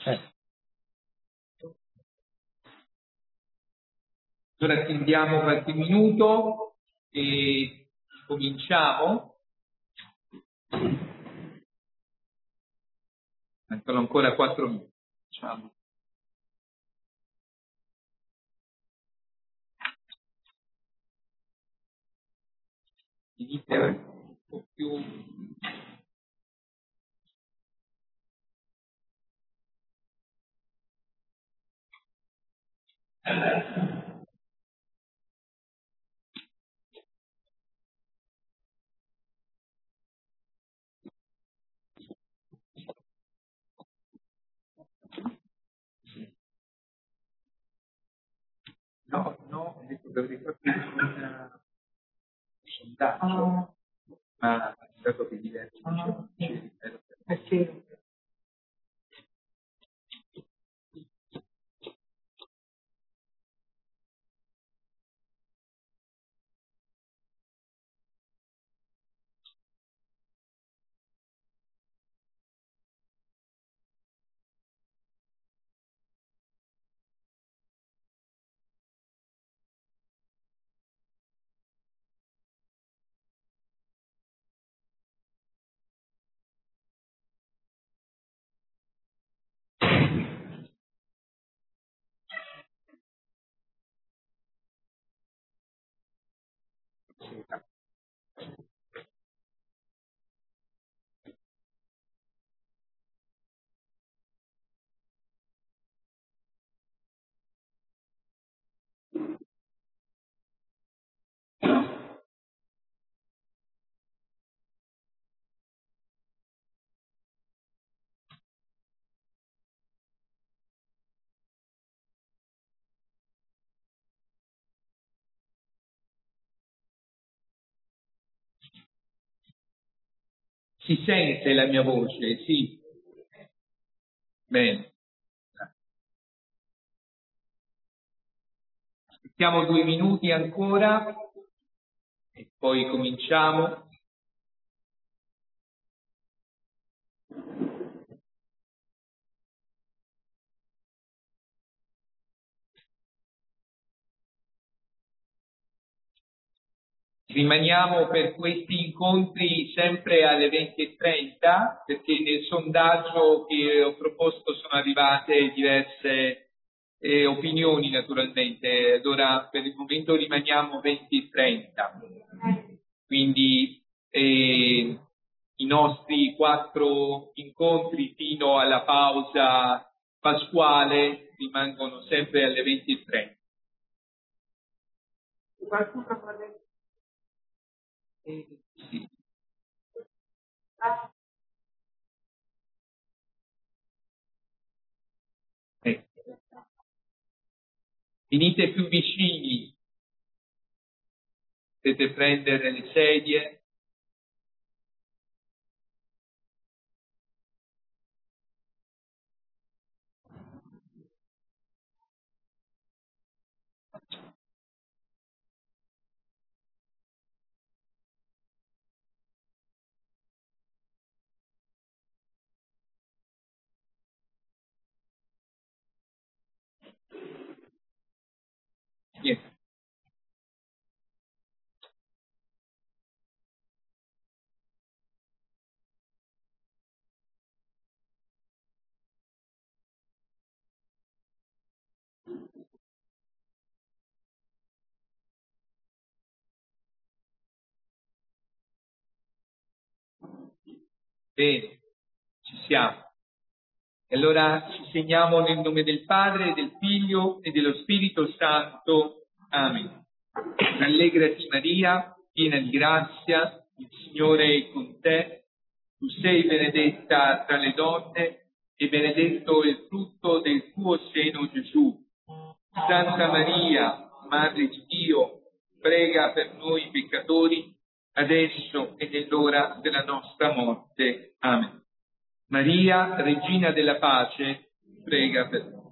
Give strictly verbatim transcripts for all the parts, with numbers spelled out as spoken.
Eh. Allora attendiamo qualche minuto e cominciamo. Mancano ancora quattro minuti, diciamo. Inizia un po' più. No, no, ho detto che avrei fatto un sondaggio, oh. Ma è stato che diverso. Oh. Eh sì. Si sente la mia voce, sì. Bene. Aspettiamo due minuti ancora e poi cominciamo. Rimaniamo per questi incontri sempre alle venti e trenta, perché nel sondaggio che ho proposto sono arrivate diverse eh, opinioni naturalmente. Allora per il momento rimaniamo venti e trenta. Quindi eh, i nostri quattro incontri fino alla pausa pasquale rimangono sempre alle venti e trenta. Qualcuno vuole... Eh, sì. Eh. Venite più vicini, potete prendere le sedie. Yes. Bene, ci siamo. E allora ci segniamo nel nome del Padre, del Figlio e dello Spirito Santo. Amen. Rallegrati Maria, piena di grazia, il Signore è con te. Tu sei benedetta tra le donne e benedetto il frutto del tuo seno, Gesù. Santa Maria, Madre di Dio, prega per noi peccatori, adesso e nell'ora della nostra morte. Amen. Maria, Regina della Pace, prega per noi.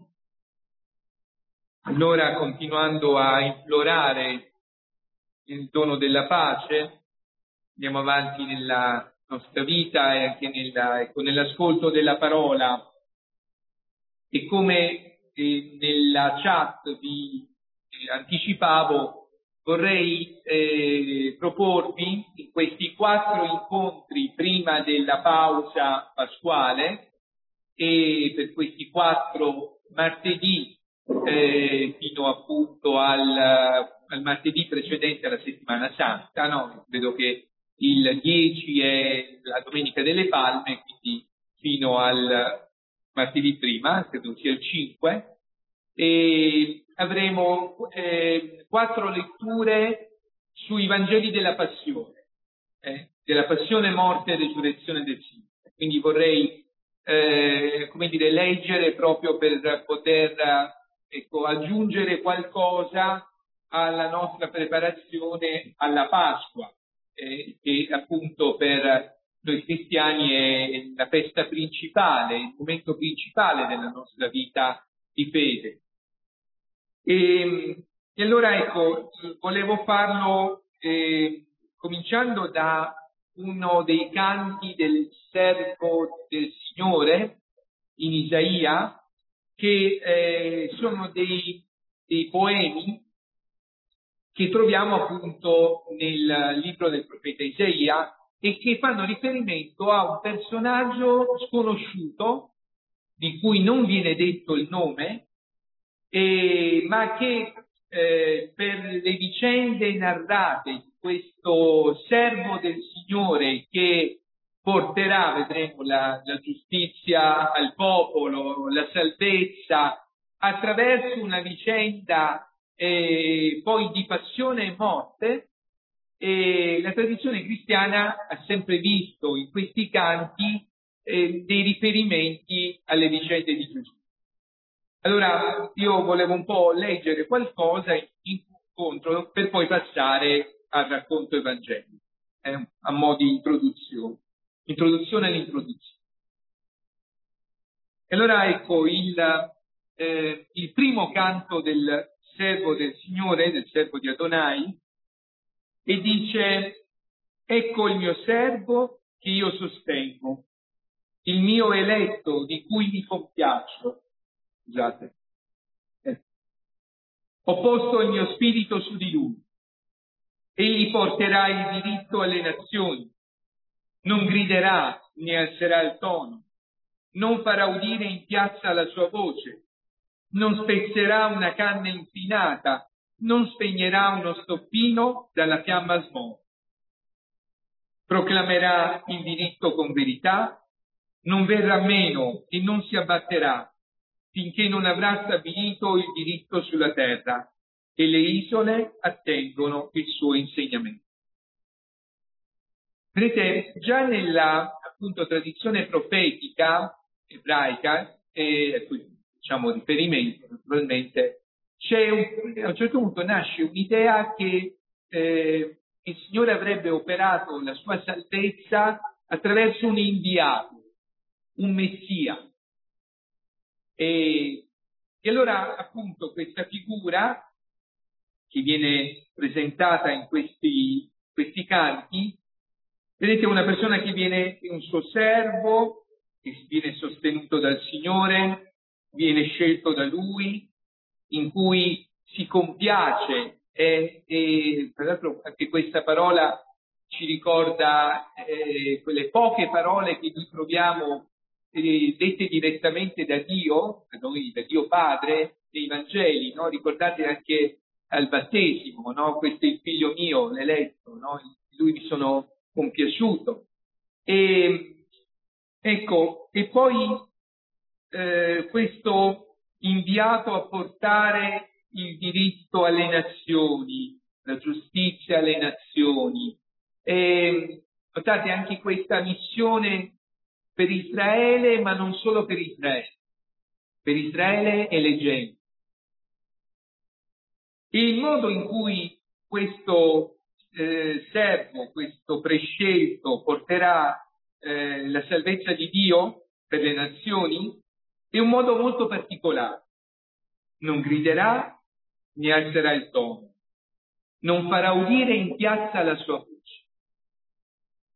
Allora, continuando a implorare il dono della pace, andiamo avanti nella nostra vita e anche nella, ecco, nell'ascolto della parola E come eh, nella chat vi eh, anticipavo, vorrei eh, proporvi in questi quattro incontri prima della pausa pasquale e per questi quattro martedì eh, fino appunto al, al martedì precedente alla settimana santa, no? Vedo che il dieci è la domenica delle palme, quindi fino al martedì prima, credo sia il cinque, e avremo eh, quattro letture sui Vangeli della Passione, eh, della Passione, Morte e Resurrezione del Signore. Quindi vorrei, eh, come dire, leggere proprio per poter ecco, aggiungere qualcosa alla nostra preparazione alla Pasqua, eh, che appunto per noi cristiani è la festa principale, il momento principale della nostra vita di fede. E, e allora ecco, volevo farlo eh, cominciando da uno dei canti del servo del Signore in Isaia, che eh, sono dei, dei poemi che troviamo appunto nel libro del profeta Isaia e che fanno riferimento a un personaggio sconosciuto, di cui non viene detto il nome, eh, ma che eh, per le vicende narrate di questo servo del Signore che porterà, vedremo, la, la giustizia al popolo, la salvezza, attraverso una vicenda eh, poi di passione e morte, e la tradizione cristiana ha sempre visto in questi canti eh, dei riferimenti alle vicende di Gesù. Allora io volevo un po' leggere qualcosa in incontro per poi passare al racconto evangelico, eh, a mo' di introduzione, introduzione all'introduzione. E allora ecco il, eh, il primo canto del servo del Signore, del servo di Adonai, e dice: ecco il mio servo che io sostengo, il mio eletto di cui mi compiaccio. Scusate. Eh. Ho posto il mio spirito su di lui. Egli porterà il diritto alle nazioni. Non griderà né alzerà il tono. Non farà udire in piazza la sua voce. Non spezzerà una canna infinata. Non spegnerà uno stoppino dalla fiamma smorta. Proclamerà il diritto con verità. Non verrà meno e non si abbatterà finché non avrà stabilito il diritto sulla terra e le isole attendono il suo insegnamento. Vedete, già nella appunto tradizione profetica ebraica, e diciamo riferimento naturalmente, c'è un, a un certo punto nasce un'idea che eh, il Signore avrebbe operato la sua salvezza attraverso un inviato, un Messia. E, e allora appunto questa figura che viene presentata in questi, questi canti, vedete, una persona che viene un suo servo, che viene sostenuto dal Signore, viene scelto da Lui, in cui si compiace, e, e tra l'altro anche questa parola ci ricorda eh, quelle poche parole che noi troviamo eh, dette direttamente da Dio, da noi, da Dio Padre, nei Vangeli, no? Ricordate anche al battesimo, no? Questo è il figlio mio, l'eletto, no? Lui mi sono compiaciuto. E ecco, e poi eh, questo inviato a portare il diritto alle nazioni, la giustizia alle nazioni. E notate anche questa missione per Israele, ma non solo per Israele, per Israele e le genti. E il modo in cui questo eh, servo, questo prescelto porterà eh, la salvezza di Dio per le nazioni è un modo molto particolare. Non giudicherà né alzerà il tono, non farà udire in piazza la sua voce.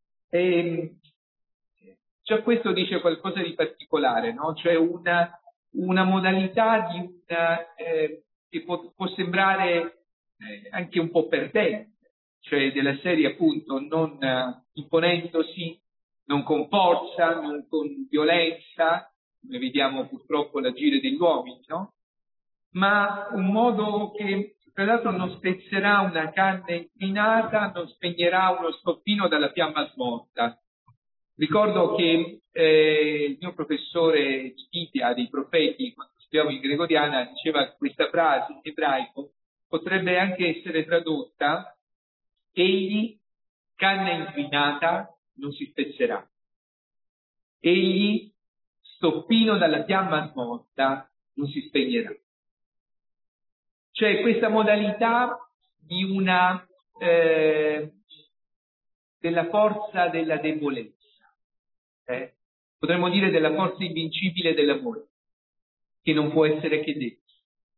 E già questo dice qualcosa di particolare, no? Cioè una, una modalità di una, eh, che può, può sembrare eh, anche un po' perdente, cioè della serie appunto non eh, imponendosi, non con forza, non con violenza, come vediamo purtroppo l'agire degli uomini, no? Ma un modo che tra l'altro non spezzerà una canna inquinata, non spegnerà uno stoppino dalla fiamma smorta. Ricordo che eh, il mio professore Citia dei profeti, quando studiavo in gregoriana, diceva questa frase in ebraico, potrebbe anche essere tradotta: egli, canna inquinata, non si spezzerà. Egli, stoppino dalla fiamma smorta, non si spegnerà. Cioè questa modalità di una eh, della forza della debolezza, eh? potremmo dire della forza invincibile dell'amore, che non può essere che detto.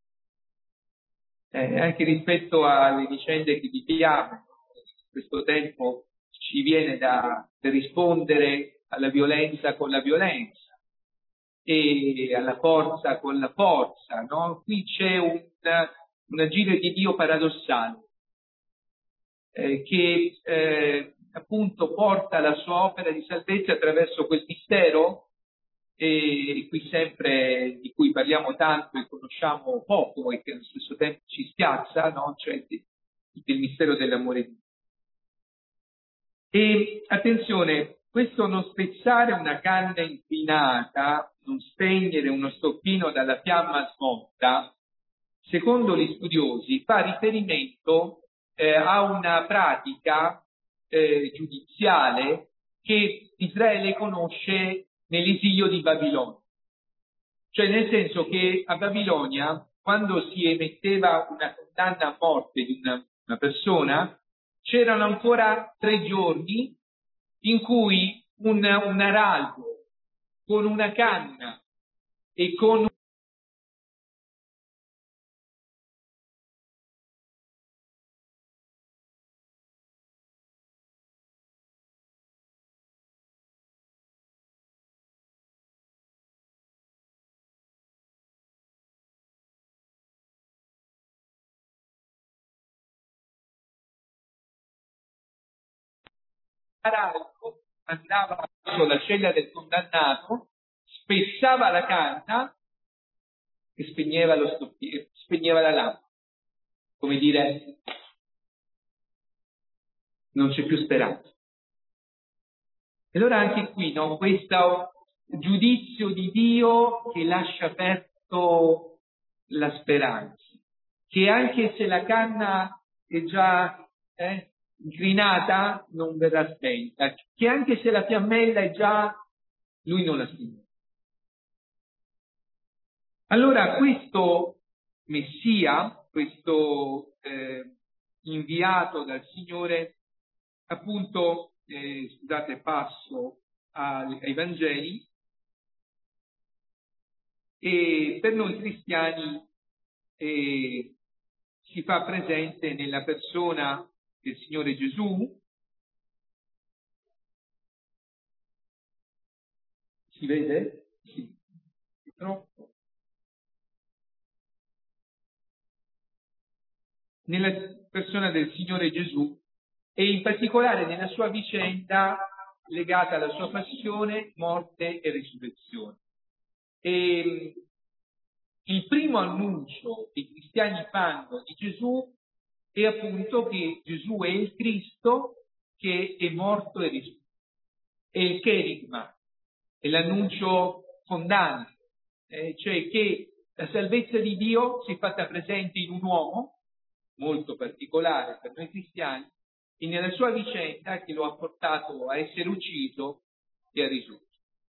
Eh, anche rispetto alle vicende che viviamo, in questo tempo ci viene da, da rispondere alla violenza con la violenza e alla forza con la forza, no? Qui c'è un, un agire di Dio paradossale, eh, che eh, appunto porta la sua opera di salvezza attraverso quel mistero, e qui sempre di cui parliamo tanto e conosciamo poco e che allo stesso tempo ci spiazza, no? Cioè il mistero dell'amore di Dio. E attenzione, questo non spezzare una canna inquinata, non spegnere uno stoppino dalla fiamma smorta, secondo gli studiosi, fa riferimento eh, a una pratica eh, giudiziale che Israele conosce nell'esilio di Babilonia. Cioè nel senso che a Babilonia, quando si emetteva una condanna a morte di una, una persona, c'erano ancora tre giorni in cui un, un araldo con una canna e con araldo andava verso la cella del condannato, spezzava la canna e spegneva lo stoppino, spegneva la lampada. Come dire, non c'è più speranza. E allora anche qui, no, questo giudizio di Dio che lascia aperto la speranza, che anche se la canna è già eh, inclinata, non verrà spenta, che anche se la fiammella è già, lui non la spegnerà. Allora questo Messia, questo eh, inviato dal Signore, appunto, eh, scusate, passo ai, ai Vangeli, e per noi cristiani eh, si fa presente nella persona del Signore Gesù. Si vede? Sì. Troppo. Nella persona del Signore Gesù e in particolare nella sua vicenda legata alla sua passione, morte e risurrezione. E il primo annuncio che i cristiani fanno di Gesù è appunto che Gesù è il Cristo che è morto e risorto. È il cherigma, è l'annuncio fondante, eh, cioè che la salvezza di Dio si è fatta presente in un uomo molto particolare per noi cristiani e nella sua vicenda che lo ha portato a essere ucciso e a risorgere.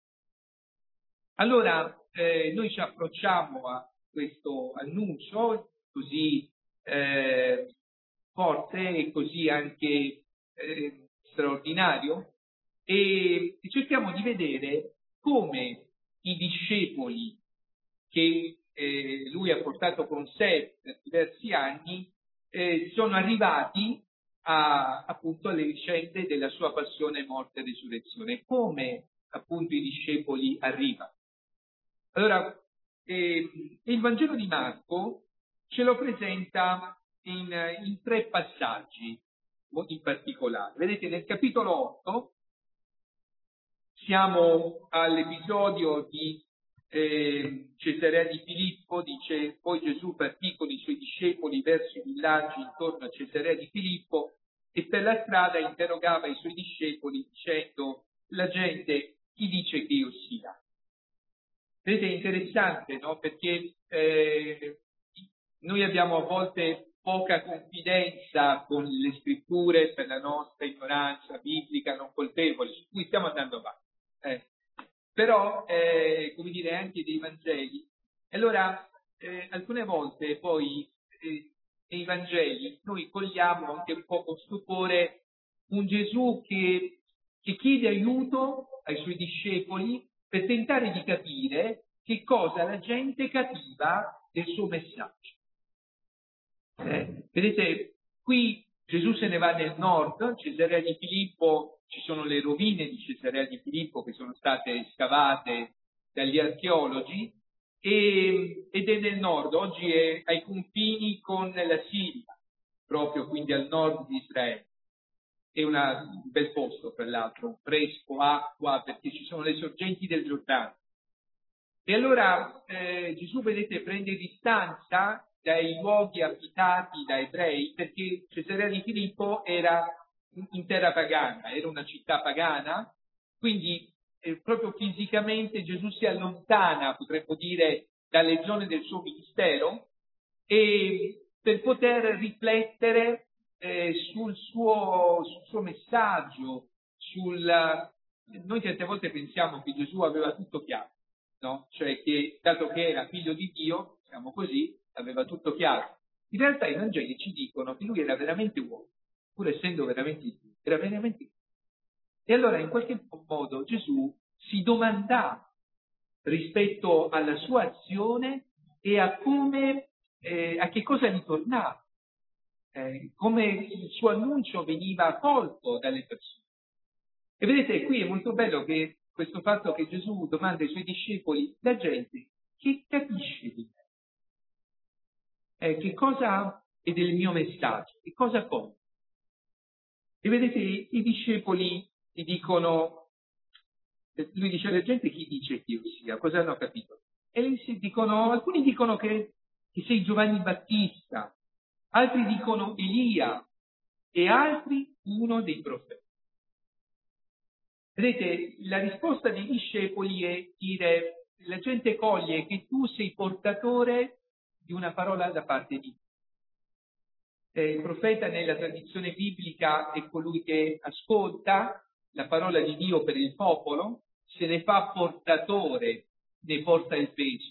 Allora eh, noi ci approcciamo a questo annuncio così eh, forte e così anche eh, straordinario e, e cerchiamo di vedere come i discepoli che eh, lui ha portato con sé per diversi anni eh, sono arrivati a, appunto alle vicende della sua passione, morte e risurrezione. Come appunto i discepoli arrivano? Allora, E, e il Vangelo di Marco ce lo presenta in, in tre passaggi in particolare. Vedete, nel capitolo otto siamo all'episodio di eh, Cesarea di Filippo. Dice: poi Gesù partì con i suoi discepoli verso i villaggi intorno a Cesarea di Filippo e per la strada interrogava i suoi discepoli dicendo: la gente chi dice che io sia? Vedete, è interessante, no? Perché eh, noi abbiamo a volte poca confidenza con le scritture per la nostra ignoranza biblica non colpevole, su cui stiamo andando avanti. Eh. Però, eh, come dire, anche dei Vangeli. Allora, eh, alcune volte poi eh, nei Vangeli noi cogliamo anche un po' con stupore un Gesù che, che chiede aiuto ai suoi discepoli per tentare di capire che cosa la gente capiva del suo messaggio. Eh, vedete, qui Gesù se ne va nel nord, Cesarea di Filippo, ci sono le rovine di Cesarea di Filippo che sono state scavate dagli archeologi, e, ed è nel nord, oggi è ai confini con la Siria, proprio quindi al nord di Israele. È una, un bel posto, tra l'altro, fresco, acqua, perché ci sono le sorgenti del Giordano. E allora eh, Gesù, vedete, prende distanza dai luoghi abitati da ebrei, perché Cesarea di Filippo era in terra pagana, era una città pagana, quindi eh, proprio fisicamente Gesù si allontana, potremmo dire, dalle zone del suo ministero, e per poter riflettere eh, sul, suo, sul suo messaggio, sul... Noi certe volte pensiamo che Gesù aveva tutto chiaro, no? Cioè che, dato che era figlio di Dio, diciamo così, aveva tutto chiaro. In realtà i Vangeli ci dicono che lui era veramente uomo, pur essendo veramente Dio, era veramente Dio. E allora in qualche modo Gesù si domandava rispetto alla sua azione e a come, eh, a che cosa gli tornava, eh, come il suo annuncio veniva accolto dalle persone. E vedete, qui è molto bello che questo fatto che Gesù domanda ai suoi discepoli, la gente che capisce di me, eh, che cosa è del mio messaggio, che cosa conta. E vedete, i discepoli gli dicono, lui dice alla gente chi dice che io sia, cosa hanno capito? E si dicono, alcuni dicono che, che sei Giovanni Battista, altri dicono Elia e altri uno dei profeti. Vedete, la risposta dei discepoli è dire, la gente coglie che tu sei portatore di una parola da parte di Dio. Eh, il profeta nella tradizione biblica è colui che ascolta la parola di Dio per il popolo, se ne fa portatore, ne porta il peso.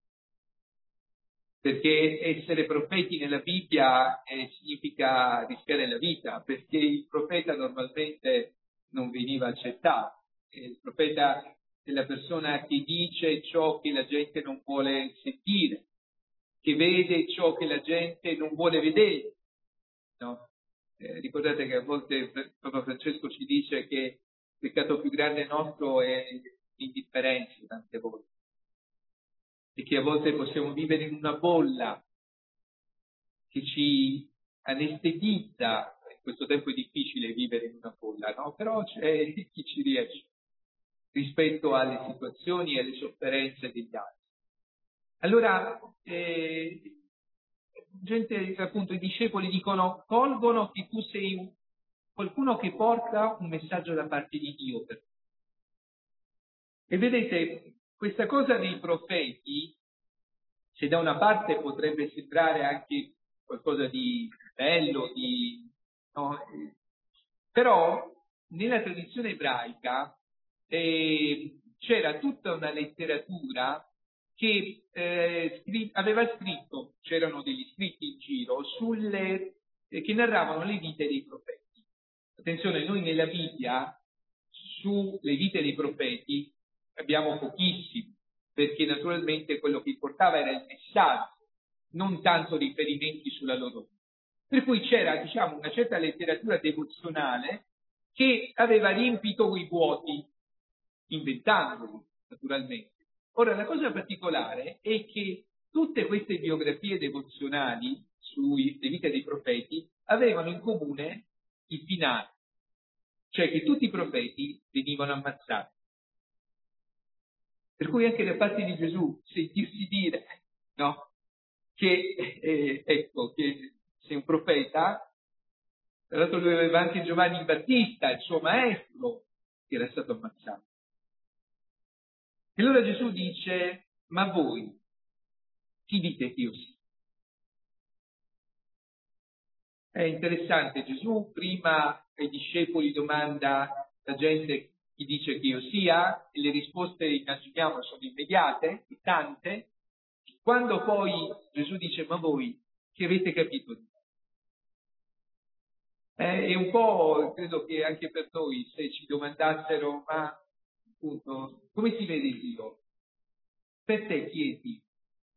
Perché essere profeti nella Bibbia eh, significa rischiare la vita, perché il profeta normalmente non veniva accettato. Il profeta è la persona che dice ciò che la gente non vuole sentire, che vede ciò che la gente non vuole vedere. No? Eh, ricordate che a volte Papa Francesco ci dice che il peccato più grande nostro è l'indifferenza, tante volte, e che a volte possiamo vivere in una bolla che ci anestetizza. In questo tempo è difficile vivere in una bolla, no? Però c'è chi ci riesce rispetto alle situazioni e alle sofferenze degli altri. Allora, eh, gente, appunto, i discepoli dicono, colgono che tu sei qualcuno che porta un messaggio da parte di Dio per te. E vedete, questa cosa dei profeti, se da una parte potrebbe sembrare anche qualcosa di bello, di, no? Però nella tradizione ebraica eh, c'era tutta una letteratura che eh, scri- aveva scritto, c'erano degli scritti in giro, sulle, eh, che narravano le vite dei profeti. Attenzione, noi nella Bibbia, sulle vite dei profeti, abbiamo pochissimi, perché naturalmente quello che importava era il messaggio, non tanto riferimenti sulla loro vita. Per cui c'era, diciamo, una certa letteratura devozionale che aveva riempito quei vuoti, inventandoli, naturalmente. Ora, la cosa particolare è che tutte queste biografie devozionali sulle vite dei profeti avevano in comune il finale, cioè che tutti i profeti venivano ammazzati. Per cui anche da parte di Gesù sentirsi dire, no, che eh, ecco, che sei un profeta, tra l'altro lui aveva anche Giovanni Battista, il suo maestro, che era stato ammazzato. E allora Gesù dice, ma voi, chi dite che io sia? È interessante, Gesù prima ai discepoli domanda la gente chi dice che io sia, e le risposte, immaginiamo, sono immediate, e tante. Quando poi Gesù dice, ma voi, che avete capito di me? Eh, è un po', credo che anche per noi, se ci domandassero, ma appunto, come si vede Dio? Per te chi è Dio?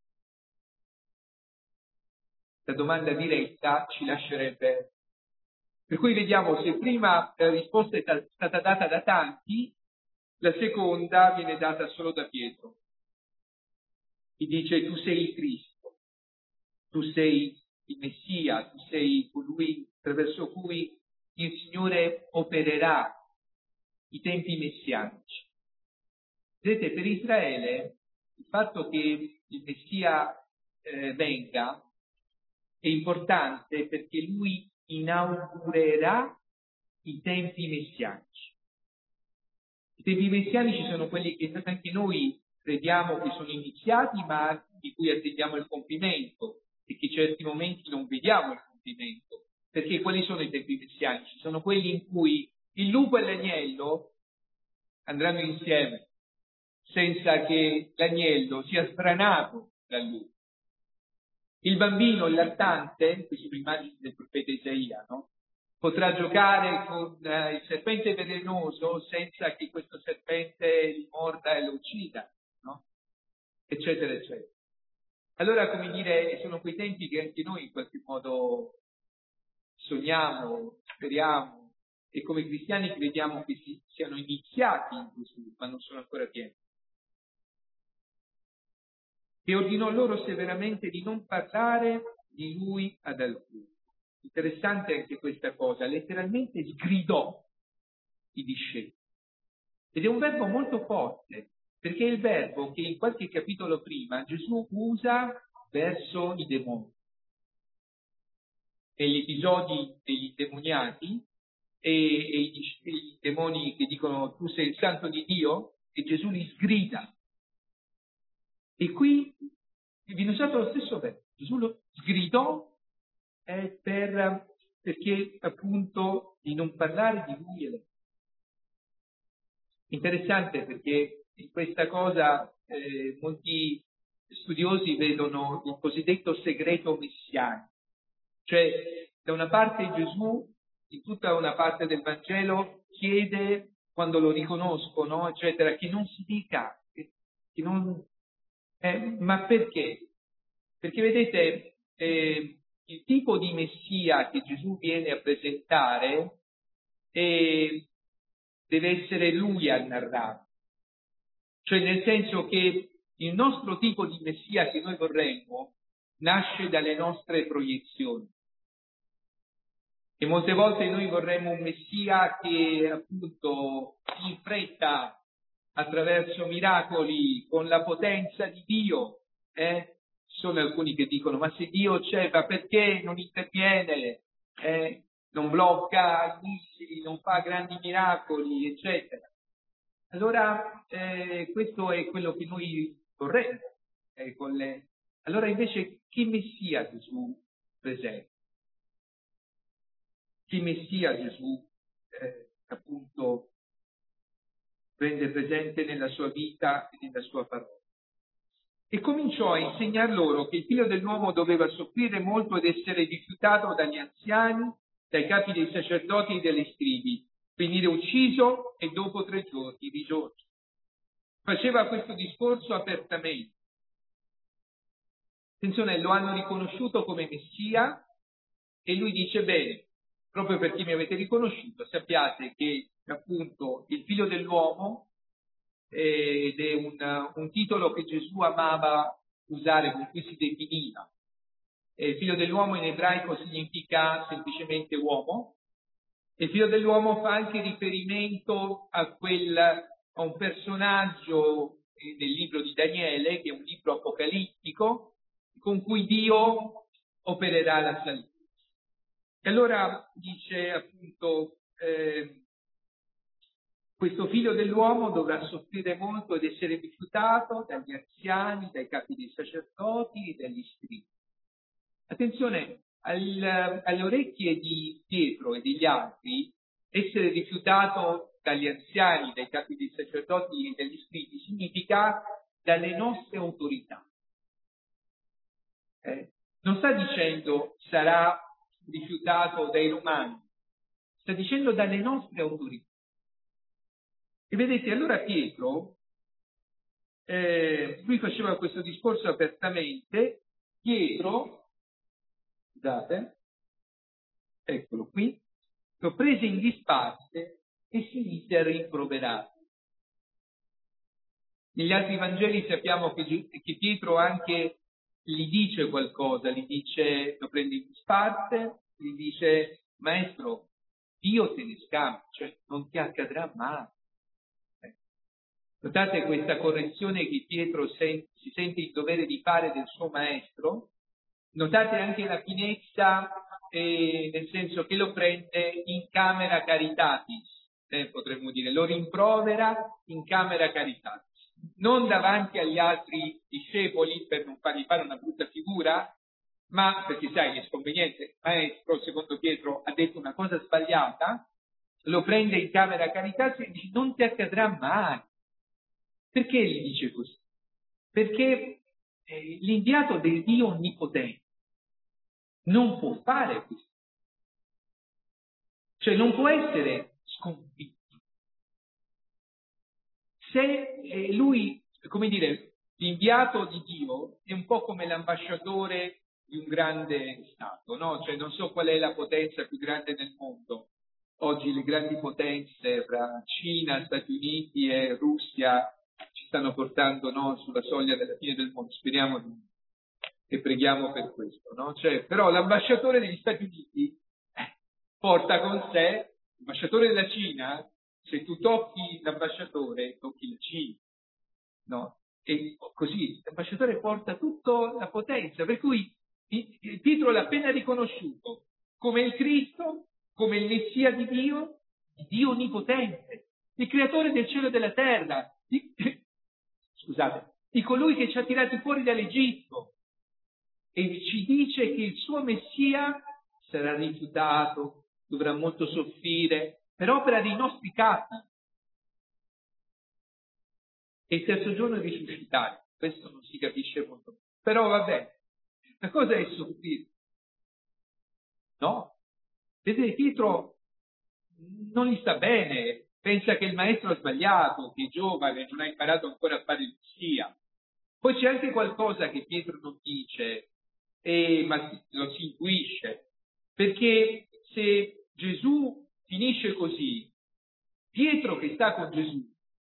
La domanda diretta ci lascerebbe. Per cui vediamo, se prima la risposta è stata data da tanti, la seconda viene data solo da Pietro. Chi dice tu sei il Cristo, tu sei il Messia, tu sei colui attraverso cui il Signore opererà i tempi messianici. Vedete, per Israele il fatto che il Messia eh, venga è importante perché lui inaugurerà i tempi messianici. I tempi messianici sono quelli che anche noi crediamo che sono iniziati, ma di cui attendiamo il compimento e che in certi momenti non vediamo il compimento. Perché quali sono i tempi messianici? Sono quelli in cui il lupo e l'agnello andranno insieme, senza che l'agnello sia sbranato dal lupo. Il bambino, il lattante, queste sono immagini del profeta Isaia, no? Potrà giocare con eh, il serpente velenoso senza che questo serpente gli morda e lo uccida, no? Eccetera, eccetera. Allora, come dire, sono quei tempi che anche noi in qualche modo sogniamo, speriamo, e come cristiani crediamo che si, siano iniziati in Gesù, ma non sono ancora pieni. E ordinò loro severamente di non parlare di lui ad alcuno. Interessante anche questa cosa, letteralmente sgridò i discepoli. Ed è un verbo molto forte, perché è il verbo che in qualche capitolo prima Gesù usa verso i demoni. Negli episodi degli demoniati e, e i, i demoni che dicono tu sei il santo di Dio, e Gesù li sgrida. E qui viene usato lo stesso verbo. Gesù lo sgridò eh, per, perché appunto di non parlare di lui e lei. Interessante perché in questa cosa eh, molti studiosi vedono il cosiddetto segreto messianico. Cioè, da una parte Gesù, in tutta una parte del Vangelo, chiede, quando lo riconoscono, eccetera, che non si dica, che, che non... Eh, ma perché? Perché vedete, eh, il tipo di Messia che Gesù viene a presentare eh, deve essere lui a narrare. Cioè nel senso che il nostro tipo di Messia che noi vorremmo nasce dalle nostre proiezioni. E molte volte noi vorremmo un Messia che appunto in fretta attraverso miracoli con la potenza di Dio. Eh? Ci sono alcuni che dicono ma se Dio c'è, ma perché non interviene? Eh? Non blocca i missili, non fa grandi miracoli, eccetera. Allora eh, questo è quello che noi vorremmo. Eh, con le... Allora invece che Messia Gesù presenta? Che Messia Gesù eh, appunto rende presente nella sua vita e nella sua parola. E cominciò a insegnar loro che il figlio dell'uomo doveva soffrire molto ed essere rifiutato dagli anziani, dai capi dei sacerdoti e degli scribi, venire ucciso e dopo tre giorni risorgere. Faceva questo discorso apertamente. Attenzione, lo hanno riconosciuto come Messia e lui dice bene, proprio perché mi avete riconosciuto, sappiate che appunto il figlio dell'uomo eh, ed è un, un titolo che Gesù amava usare, con cui si definiva. Eh, figlio dell'uomo in ebraico significa semplicemente uomo, e figlio dell'uomo fa anche riferimento a, quel, a un personaggio eh, del libro di Daniele, che è un libro apocalittico, con cui Dio opererà la salvezza. E allora dice appunto, eh, questo figlio dell'uomo dovrà soffrire molto ed essere rifiutato dagli anziani, dai capi dei sacerdoti e dagli scribi. Attenzione, al, alle orecchie di Pietro e degli altri, essere rifiutato dagli anziani, dai capi dei sacerdoti e dagli scribi significa dalle nostre autorità. Eh? Non sta dicendo sarà rifiutato dai romani, sta dicendo dalle nostre autorità. E vedete, allora Pietro, eh, lui faceva questo discorso apertamente. Pietro, scusate, eccolo qui, lo prese in disparte e si mise a rimproverare. Negli altri Vangeli sappiamo che, che Pietro anche gli dice qualcosa, gli dice, lo prende in disparte, gli dice, maestro, Dio te ne scampi, cioè non ti accadrà mai. Notate questa correzione che Pietro sen- si sente il dovere di fare del suo maestro. Notate anche la finezza, eh, nel senso che lo prende in camera caritatis, eh, potremmo dire, lo rimprovera in camera caritatis. Non davanti agli altri discepoli per non fargli fare una brutta figura, ma perché sai, è sconveniente, maestro, secondo Pietro, ha detto una cosa sbagliata, lo prende in camera caritatis e dice non ti accadrà mai. Perché gli dice così? Perché eh, l'inviato del Dio Onnipotente non può fare questo. Cioè non può essere sconfitto. Se eh, lui, come dire, l'inviato di Dio è un po' come l'ambasciatore di un grande Stato, no? Cioè non so qual è la potenza più grande del mondo. Oggi le grandi potenze fra Cina, Stati Uniti e Russia ci stanno portando, no, sulla soglia della fine del mondo. Speriamo di, e preghiamo per questo, no? Cioè, però l'ambasciatore degli Stati Uniti eh, porta con sé, l'ambasciatore della Cina, se tu tocchi l'ambasciatore, tocchi la Cina, no? E così l'ambasciatore porta tutta la potenza, per cui Pietro l'ha appena riconosciuto come il Cristo, come il Messia di Dio, Dio Onnipotente, il creatore del cielo e della terra, di, scusate, di colui che ci ha tirati fuori dall'Egitto, e ci dice che il suo Messia sarà rifiutato, dovrà molto soffrire, per opera dei nostri capi, e il terzo giorno risuscitare. Questo non si capisce molto bene. Però vabbè, la cosa è soffrire. No? Vedete, Pietro non gli sta bene, pensa che il maestro ha sbagliato, che è giovane, non ha imparato ancora a fare il Messia. Poi c'è anche qualcosa che Pietro non dice, eh, ma lo si intuisce, perché se Gesù finisce così, Pietro che sta con Gesù,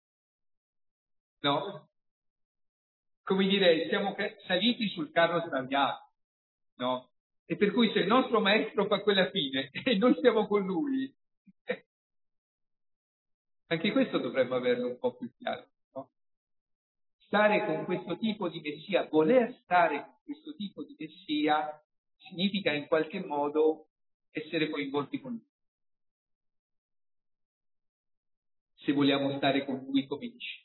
no? Come dire, siamo saliti sul carro sbagliato, no? E per cui se il nostro maestro fa quella fine e noi siamo con lui, eh, anche questo dovremmo averlo un po' più chiaro, no? Stare con questo tipo di Messia, voler stare con questo tipo di Messia, significa in qualche modo essere coinvolti con lui. Se vogliamo stare con lui come dice.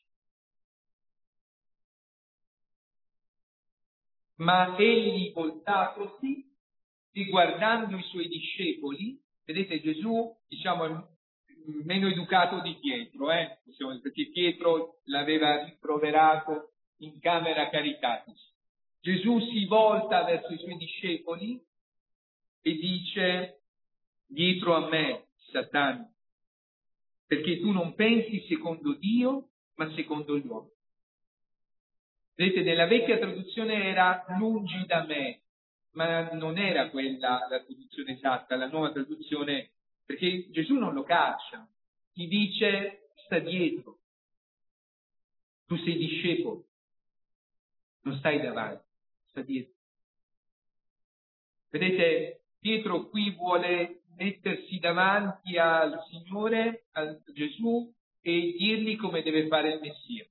Ma egli voltatosi, riguardando i suoi discepoli, vedete Gesù, diciamo, è meno educato di Pietro, eh? perché Pietro l'aveva rimproverato in camera caritatis. Gesù si volta verso i suoi discepoli e dice, dietro a me, Satana, perché tu non pensi secondo Dio, ma secondo gli uomini. Vedete, nella vecchia traduzione era lungi da me, ma non era quella la traduzione esatta, la nuova traduzione, perché Gesù non lo caccia, gli dice sta dietro. Tu sei discepolo, non stai davanti, sta dietro. Vedete, Pietro qui vuole mettersi davanti al Signore, a Gesù, e dirgli come deve fare il Messia.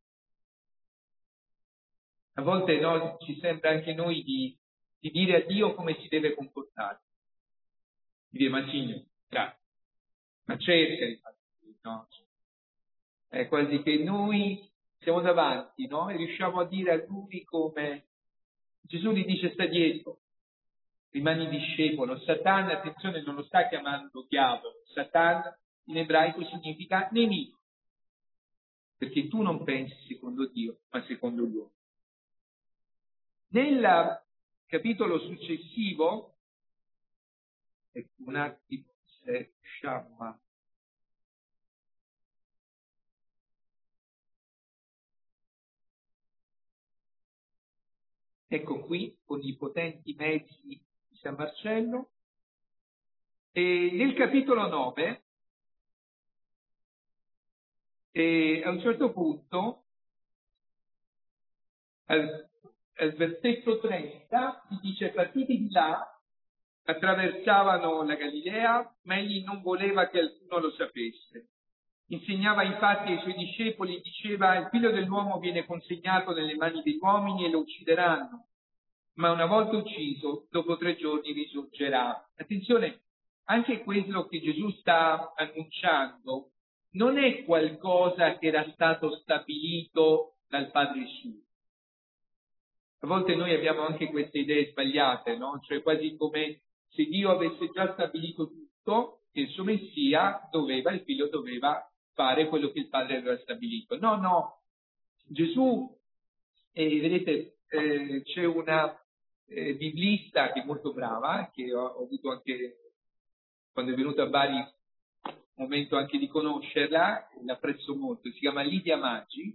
A volte no, ci sembra anche noi di, di dire a Dio come si deve comportare. Di dire, ma Signore, grazie, ma cerca di fare così, no? È quasi che noi siamo davanti, no? E riusciamo a dire a Lui come Gesù gli dice sta dietro, rimani discepolo. Satan, attenzione, non lo sta chiamando diavolo. Satan in ebraico significa nemico, perché tu non pensi secondo Dio, ma secondo l'uomo. Nel capitolo successivo, ecco un attimo se Shamma. Ecco qui, con i potenti mezzi di San Marcello. E nel capitolo nove, e a un certo punto, al, al versetto trenta, si dice: partiti di là, attraversavano la Galilea, ma egli non voleva che alcuno lo sapesse. Insegnava infatti ai suoi discepoli, diceva: il figlio dell'uomo viene consegnato nelle mani degli uomini e lo uccideranno, ma una volta ucciso, dopo tre giorni risorgerà. Attenzione, anche quello che Gesù sta annunciando non è qualcosa che era stato stabilito dal Padre suo. A volte noi abbiamo anche queste idee sbagliate, no? Cioè quasi come se Dio avesse già stabilito tutto, che il suo Messia doveva, il figlio doveva fare quello che il Padre aveva stabilito. No, no, Gesù, eh, vedete, eh, c'è una eh, biblista che è molto brava, che ho, ho avuto anche, quando è venuta a Bari, un momento anche di conoscerla, l'apprezzo molto, si chiama Lidia Maggi,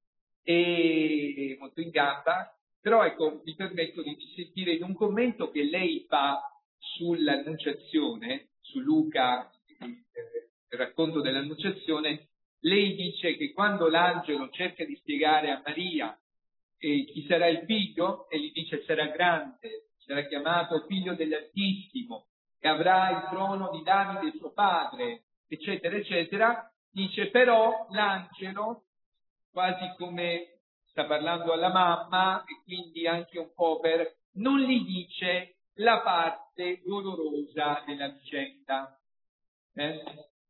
e molto in gamba, però ecco, mi permetto di sentire in un commento che lei fa sull'Annunciazione, su Luca, il racconto dell'Annunciazione, lei dice che quando l'angelo cerca di spiegare a Maria eh, chi sarà il figlio, e gli dice sarà grande, sarà chiamato figlio dell'Altissimo, e avrà il trono di Davide suo padre, eccetera, eccetera, dice però l'angelo, quasi come sta parlando alla mamma, e quindi anche un po' per, non gli dice la parte dolorosa della vicenda. Eh?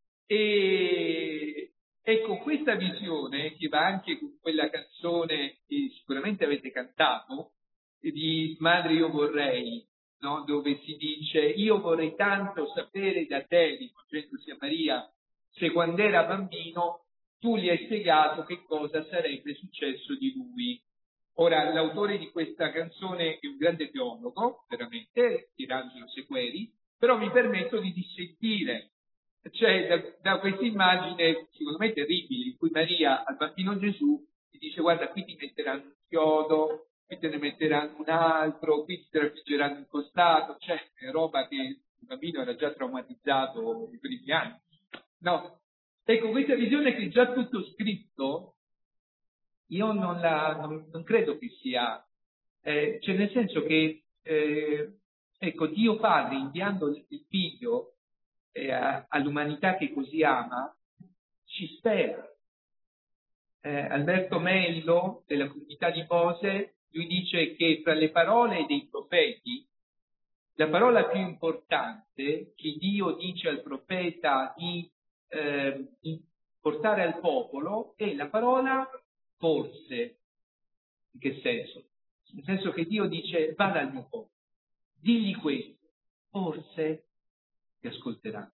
E ecco, questa visione, che va anche con quella canzone che sicuramente avete cantato, di Madre io vorrei, no? Dove si dice: io vorrei tanto sapere da te, rivolgendosi a Maria, se quando era bambino tu gli hai spiegato che cosa sarebbe successo di lui. Ora, l'autore di questa canzone è un grande teologo, veramente, Pierangelo Sequeri, però mi permetto di dissentire. C'è da, da questa immagine, secondo me terribile, in cui Maria al bambino Gesù gli dice: guarda, qui ti metteranno un chiodo, qui te ne metteranno un altro, qui ti trafiggeranno il costato, cioè è roba che il bambino era già traumatizzato nei primi anni. No, ecco, questa visione che è già tutto scritto, io non, la, non, non credo che sia, eh, cioè nel senso che, eh, ecco, Dio Padre inviando il Figlio eh, all'umanità che così ama, ci spera. Eh, Alberto Mello, della comunità di Mose, lui dice che tra le parole dei profeti, la parola più importante che Dio dice al profeta di, eh, di portare al popolo è la parola forse. In che senso? Nel senso che Dio dice: vada al mio popolo, digli questo, forse ti ascolterà.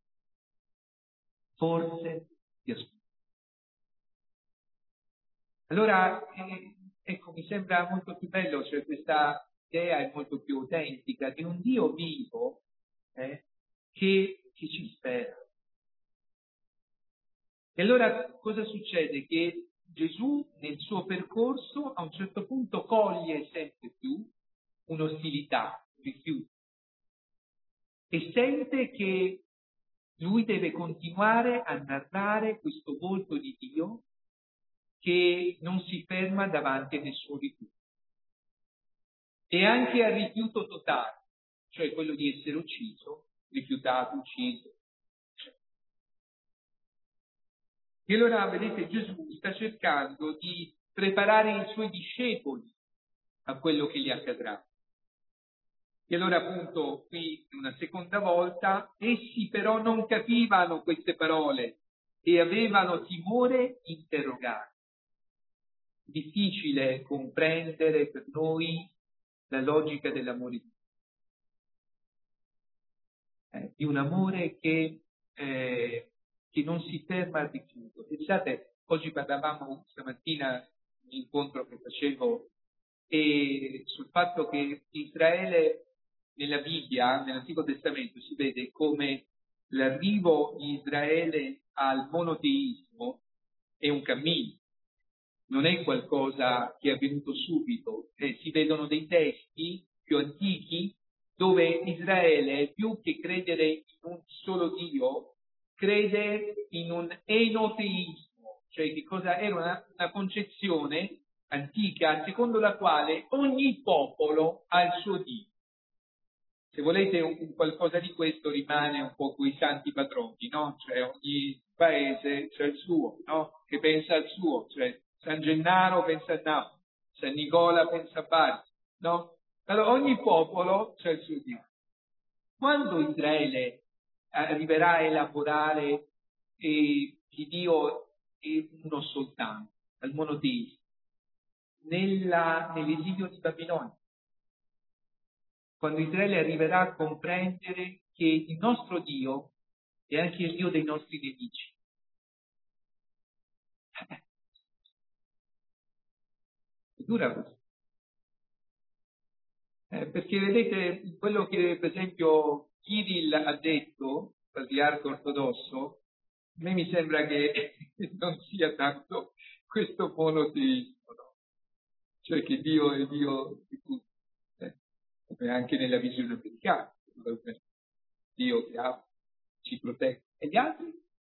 Forse ti ascolterà. Allora, eh, ecco, mi sembra molto più bello, cioè questa idea è molto più autentica di un Dio vivo eh, che, che ci spera. E allora cosa succede? Che Gesù nel suo percorso a un certo punto coglie sempre più un'ostilità, un rifiuto, e sente che lui deve continuare a narrare questo volto di Dio che non si ferma davanti a nessun rifiuto. E anche al rifiuto totale, cioè quello di essere ucciso, rifiutato, ucciso. E allora, vedete, Gesù sta cercando di preparare i suoi discepoli a quello che gli accadrà. E allora, appunto, qui una seconda volta, essi però non capivano queste parole e avevano timore di interrogare. Difficile comprendere per noi la logica dell'amore di Dio, eh, di un amore che, eh, che non si ferma al rifiuto. Pensate, oggi parlavamo stamattina in un incontro che facevo e sul fatto che Israele nella Bibbia, nell'Antico Testamento, si vede come l'arrivo di Israele al monoteismo è un cammino, non è qualcosa che è avvenuto subito. Eh, si vedono dei testi più antichi dove Israele, più che credere in un solo Dio, crede in un enoteismo, cioè che cosa era una, una concezione antica secondo la quale ogni popolo ha il suo Dio. Se volete un, un qualcosa di questo rimane un po' quei santi patroni, no? Cioè ogni paese c'è il suo, no? Che pensa al suo, cioè San Gennaro pensa a Napoli, San Nicola pensa a Bari, no? Allora ogni popolo c'è il suo Dio. Quando Israele arriverà a elaborare eh, che Dio è uno soltanto, al monoteismo, nella, nell'esilio di Babilonia, quando Israele arriverà a comprendere che il nostro Dio è anche il Dio dei nostri nemici. È dura così. Eh, perché vedete, quello che per esempio Kirill ha detto, patriarca ortodosso, a me mi sembra che non sia tanto questo monoteismo, no? Cioè che Dio è Dio di tutti, eh? Come anche nella visione americana, Dio che ha, ci protegge. E gli altri?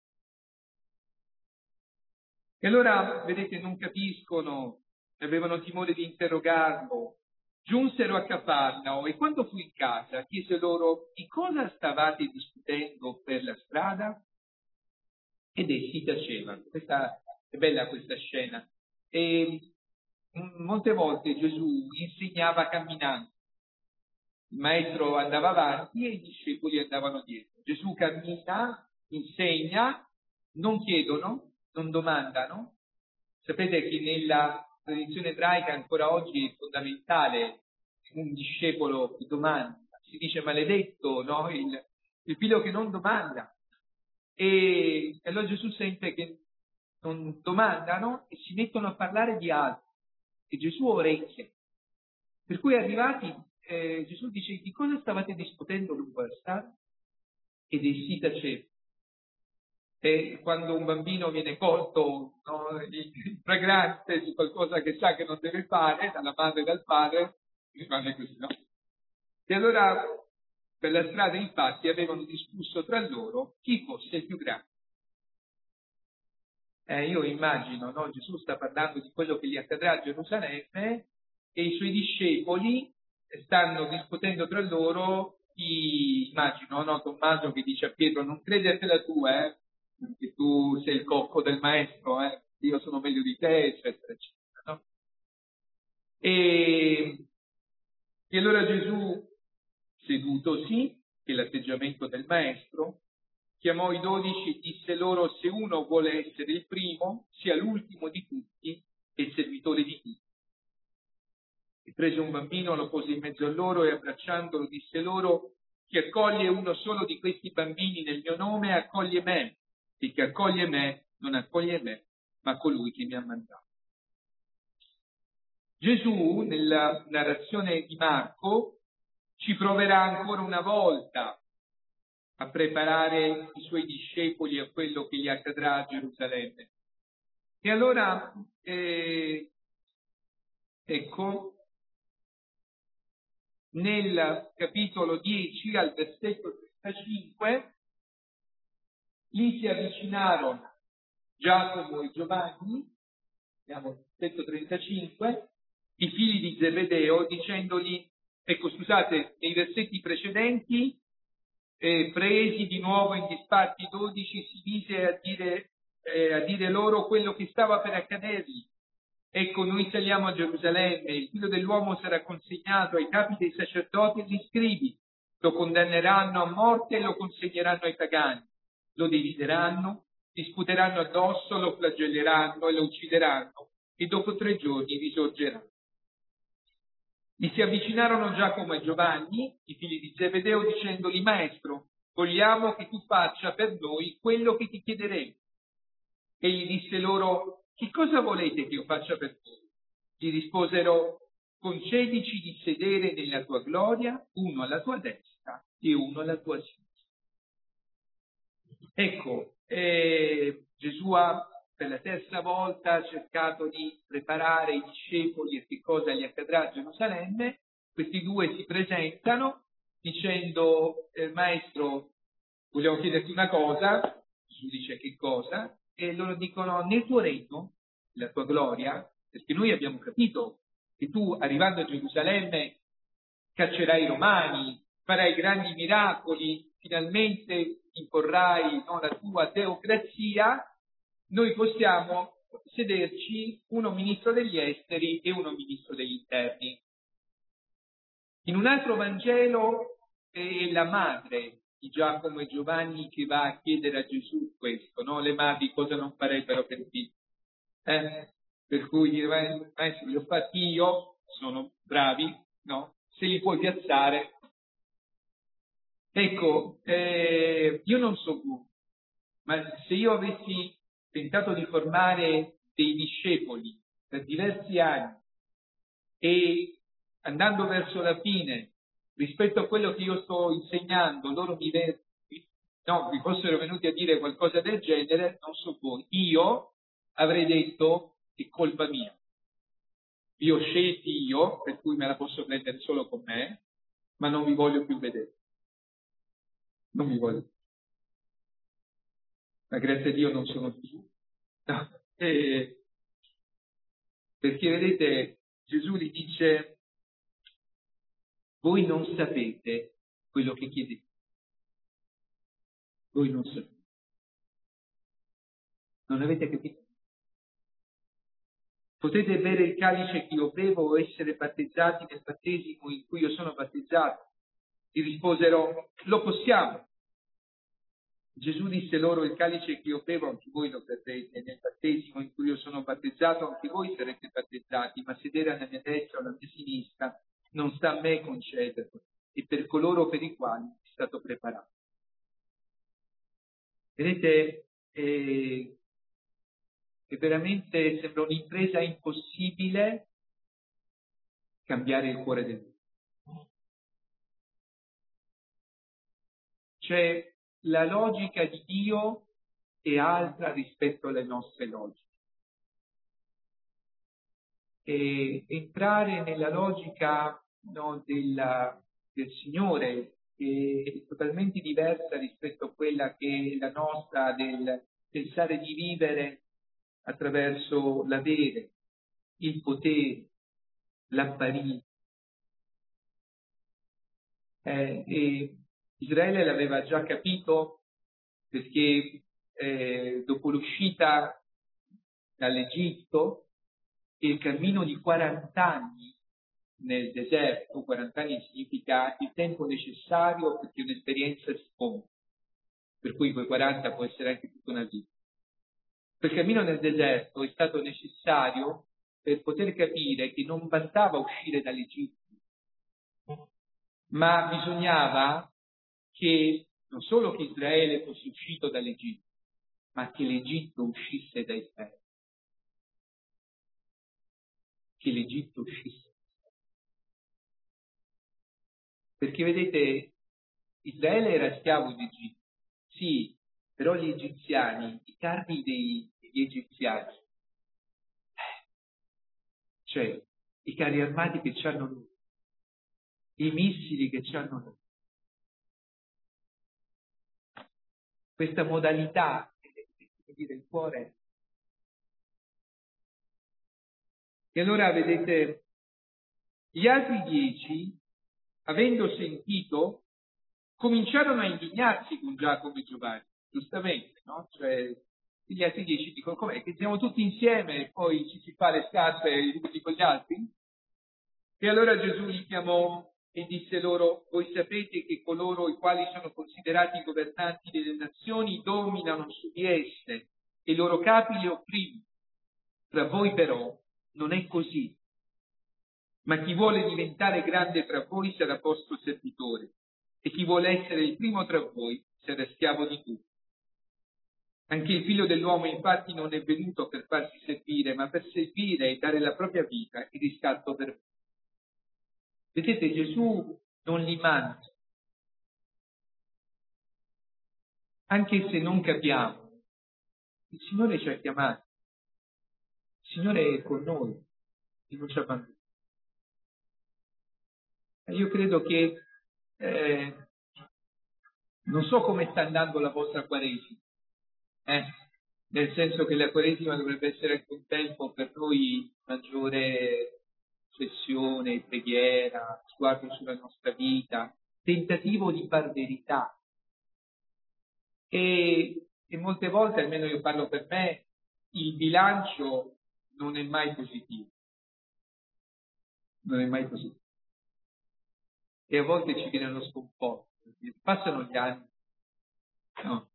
E allora, vedete, non capiscono, avevano timore di interrogarlo. Giunsero a Cafarnao e quando fu in casa chiese loro di cosa stavate discutendo per la strada? Ed essi tacevano. Questa è bella questa scena. E molte volte Gesù insegnava camminando. Il maestro andava avanti e i discepoli andavano dietro. Gesù cammina, insegna, non chiedono, non domandano. Sapete che nella tradizione ebraica ancora oggi è fondamentale un discepolo che domanda. Si dice maledetto, no? Il, il figlio che non domanda. E allora Gesù sente che non domandano e si mettono a parlare di altro. E Gesù orecchia. Per cui arrivati, eh, Gesù dice: di cosa stavate discutendo lungo la strada? Ed essi tacevano. E quando un bambino viene colto, no, in fragranza di qualcosa che sa che non deve fare, dalla madre e dal padre, rimane così, no? E allora per la strada infatti avevano discusso tra loro chi fosse il più grande. Eh, io immagino, no? Gesù sta parlando di quello che gli accadrà a Gerusalemme e i suoi discepoli stanno discutendo tra loro, chi, immagino, no? Tommaso che dice a Pietro: non credertela tu, eh? Che tu sei il cocco del maestro, eh? Io sono meglio di te, eccetera, eccetera, no? E, e allora Gesù, sedutosi, che è l'atteggiamento del maestro, chiamò i dodici e disse loro: se uno vuole essere il primo, sia l'ultimo di tutti e il servitore di tutti. E prese un bambino, lo pose in mezzo a loro e abbracciandolo disse loro: chi accoglie uno solo di questi bambini nel mio nome accoglie me, e chi accoglie me non accoglie me, ma colui che mi ha mandato. Gesù, nella narrazione di Marco, ci proverà ancora una volta a preparare i suoi discepoli a quello che gli accadrà a Gerusalemme. E allora, eh, ecco, nel capitolo dieci, al versetto trentacinque, lì si avvicinarono Giacomo e Giovanni Abbiamo detto trentacinque, i figli di Zebedeo, dicendogli, ecco scusate, nei versetti precedenti, eh, presi di nuovo in disparte i dodici, si mise a dire, eh, a dire loro quello che stava per accadergli. Ecco, noi saliamo a Gerusalemme, il figlio dell'uomo sarà consegnato ai capi dei sacerdoti e degli scribi, lo condanneranno a morte e lo consegneranno ai pagani, lo divideranno, gli sputeranno addosso, lo flagelleranno e lo uccideranno, e dopo tre giorni risorgerà. Gli si avvicinarono Giacomo e Giovanni, i figli di Zebedeo, dicendogli: Maestro, vogliamo che tu faccia per noi quello che ti chiederemo. Egli disse loro: che cosa volete che io faccia per voi? Gli risposero: concedici di sedere nella tua gloria, uno alla tua destra e uno alla tua sinistra. Ecco, eh, Gesù ha per la terza volta cercato di preparare i discepoli e che cosa gli accadrà a Gerusalemme. Questi due si presentano dicendo: eh, Maestro, vogliamo chiederti una cosa. Gesù dice: che cosa? E loro dicono: nel tuo regno, la tua gloria, perché noi abbiamo capito che tu, arrivando a Gerusalemme, caccerai i romani, farai grandi miracoli, finalmente imporrai no, la tua teocrazia, noi possiamo sederci uno ministro degli esteri e uno ministro degli interni. In un altro Vangelo è la madre di Giacomo e Giovanni che va a chiedere a Gesù questo, no? Le madri cosa non farebbero per figli? Eh? Per cui dire, maestro, li ho fatti io, sono bravi, no? Se li puoi piazzare. Ecco, eh, io non so voi, ma se io avessi tentato di formare dei discepoli per diversi anni e andando verso la fine, rispetto a quello che io sto insegnando, loro mi, no, mi fossero venuti a dire qualcosa del genere, non so voi, io avrei detto è colpa mia. Io ho scelti io, per cui me la posso prendere solo con me, ma non vi voglio più vedere. Non mi voglio. La grazia di Dio non sono più. No. E, perché vedete, Gesù gli dice: voi non sapete quello che chiedete. Voi non sapete. Non avete capito? Potete bere il calice che io bevo o essere battezzati nel battesimo in cui io sono battezzato? Gli risposero: lo possiamo. Gesù disse loro: il calice che io bevo anche voi lo berrete, nel battesimo in cui io sono battezzato anche voi sarete battezzati, ma sedere alla mia destra o alla mia sinistra non sta a me concederlo, e per coloro per i quali è stato preparato. Vedete, eh, è veramente, sembra un'impresa impossibile cambiare il cuore dell'uomo. Cioè, la logica di Dio è altra rispetto alle nostre logiche. E entrare nella logica no, della, del Signore è totalmente diversa rispetto a quella che è la nostra del pensare di vivere attraverso l'avere, il potere, l'apparire. Eh, e Israele l'aveva già capito perché eh, dopo l'uscita dall'Egitto, il cammino di quaranta anni nel deserto, quaranta anni significa il tempo necessario perché un'esperienza si compie, per cui quei quaranta può essere anche tutta una vita. Quel cammino nel deserto è stato necessario per poter capire che non bastava uscire dall'Egitto, ma bisognava che non solo che Israele fosse uscito dall'Egitto, ma che l'Egitto uscisse da Israele. Che l'Egitto uscisse. Perché vedete, Israele era schiavo in Egitto, sì, però gli egiziani, i carri dei, degli egiziani, cioè i carri armati che c'hanno loro, i missili che c'hanno loro, questa modalità di dire il cuore E allora, vedete, gli altri dieci, avendo sentito, cominciarono a indignarsi con Giacomo e Giovanni, giustamente, no? Cioè, gli altri dieci dicono, com'è, che siamo tutti insieme e poi ci si fa le scarpe gli uni con gli altri? E allora Gesù li chiamò e disse loro, voi sapete che coloro i quali sono considerati governanti delle nazioni dominano su di esse e i loro capi li opprimono. Tra voi però non è così, ma chi vuole diventare grande tra voi sarà vostro servitore e chi vuole essere il primo tra voi sarà schiavo di tutti. Anche il figlio dell'uomo infatti non è venuto per farsi servire, ma per servire e dare la propria vita in riscatto per voi. Vedete, Gesù non li manda, anche se non capiamo. Il Signore ci ha chiamati, il Signore è con noi e non ci abbandona. Io credo che, eh, non so come sta andando la vostra Quaresima, eh? Nel senso che la Quaresima dovrebbe essere anche un tempo per noi maggiore flessione, preghiera, sguardo sulla nostra vita, tentativo di far verità. E, e molte volte, almeno io parlo per me, il bilancio non è mai positivo. Non è mai positivo. E a volte ci viene lo sconforto, passano gli anni, no?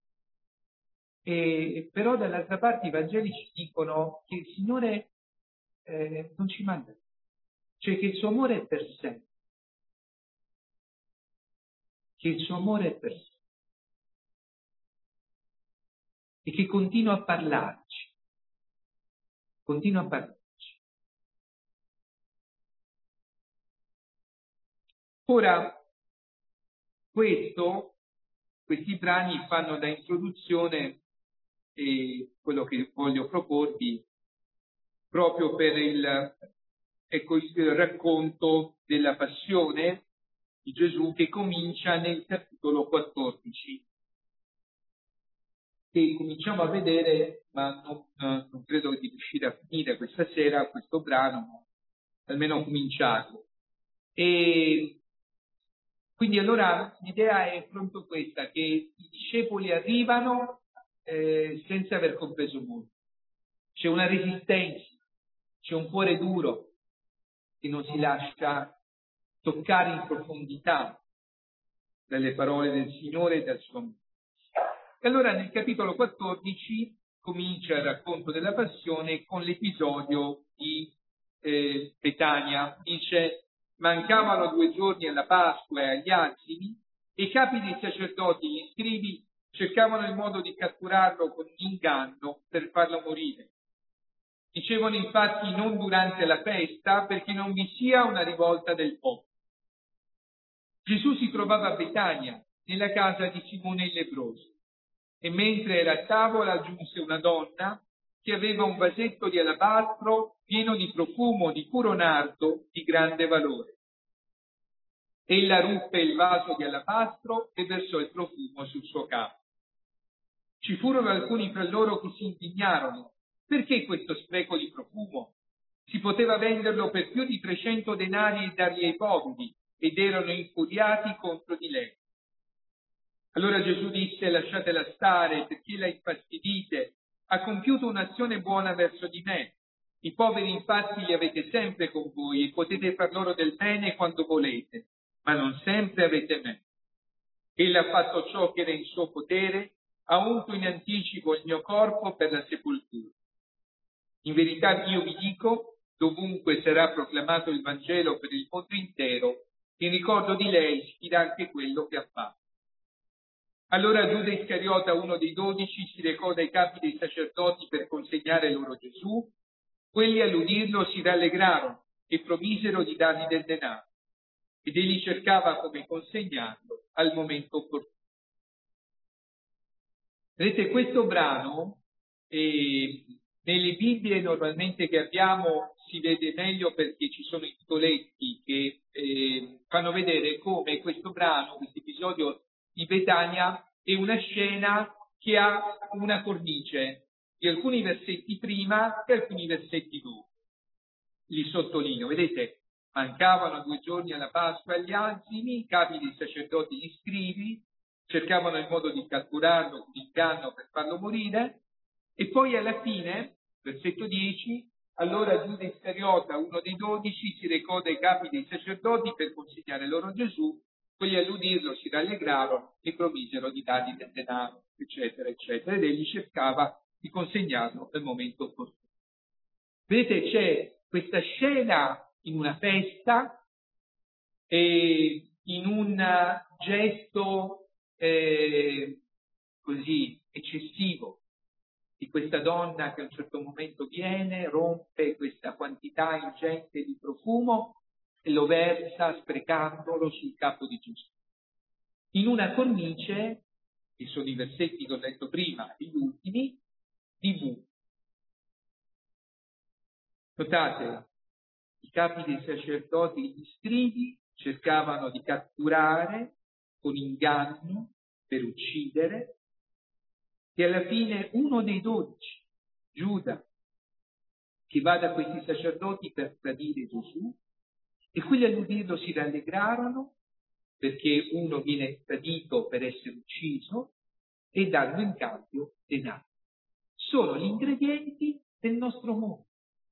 E, però dall'altra parte i Vangeli ci dicono che il Signore eh, non ci manda, cioè che il suo amore è per sempre, che il suo amore è per sempre e che continua a parlarci, continua a parlarci. Ora, questo, questi brani fanno da introduzione e quello che voglio proporvi proprio per il, ecco, il racconto della passione di Gesù che comincia nel capitolo quattordici. Che cominciamo a vedere, ma non, non credo di riuscire a finire questa sera questo brano, ma almeno cominciarlo. E quindi allora l'idea è proprio questa, che i discepoli arrivano eh, senza aver compreso molto. C'è una resistenza, c'è un cuore duro che non si lascia toccare in profondità dalle parole del Signore e dal suo amore. E allora nel capitolo quattordici comincia il racconto della passione con l'episodio di eh, Betania. Dice, mancavano due giorni alla Pasqua e agli Azimi e i capi dei sacerdoti e gli scribi cercavano il modo di catturarlo con un inganno per farlo morire. Dicevano infatti non durante la festa perché non vi sia una rivolta del popolo. Gesù si trovava a Betania, nella casa di Simone il leproso. E mentre era a tavola giunse una donna che aveva un vasetto di alabastro pieno di profumo di puro nardo di grande valore. Ella ruppe il vaso di alabastro e versò il profumo sul suo capo. Ci furono alcuni fra loro che si indignarono. Perché questo spreco di profumo? Si poteva venderlo per più di trecento denari e darli ai poveri, ed erano infuriati contro di lei. Allora Gesù disse, lasciatela stare, perché la infastidite, ha compiuto un'azione buona verso di me. I poveri infatti li avete sempre con voi e potete far loro del bene quando volete, ma non sempre avete me. Ella ha fatto ciò che era in suo potere, ha unto in anticipo il mio corpo per la sepoltura. In verità io vi dico, dovunque sarà proclamato il Vangelo per il mondo intero, in ricordo di lei si dirà anche quello che ha fatto. Allora Giuda Iscariota, uno dei dodici, si recò dai capi dei sacerdoti per consegnare loro Gesù. Quelli all'udirlo si rallegrarono e promisero di dargli del denaro. Ed egli cercava come consegnarlo al momento opportuno. Vedete, questo brano, eh, nelle Bibbie normalmente che abbiamo si vede meglio perché ci sono i titoletti che eh, fanno vedere come questo brano, questo episodio di Betania, è una scena che ha una cornice di alcuni versetti prima e alcuni versetti dopo. li sottolineo, vedete, mancavano due giorni alla Pasqua agli asini, i capi dei sacerdoti gli scribi, cercavano il modo di catturarlo con inganno per farlo morire, e poi alla fine, versetto dieci, allora Giuda Iscariota, uno dei dodici, si recò dai capi dei sacerdoti per consegnare loro Gesù. Quelli all'udirlo si rallegrarono e promisero di dargli del denaro, eccetera, eccetera, ed egli cercava di consegnarlo nel momento opportuno. Vedete, c'è questa scena in una festa, e in un gesto eh, così eccessivo di questa donna che a un certo momento viene, rompe questa quantità ingente di profumo e lo versa sprecandolo sul capo di Gesù. In una cornice, che sono i versetti che ho letto prima, gli ultimi, di bue. Notate, i capi dei sacerdoti e gli scribi cercavano di catturare con inganno per uccidere, e alla fine uno dei dodici, Giuda, che va da questi sacerdoti per tradire Gesù, e quelli all'udirlo si rallegrarono perché uno viene tradito per essere ucciso e danno in cambio denaro. Sono gli ingredienti del nostro mondo.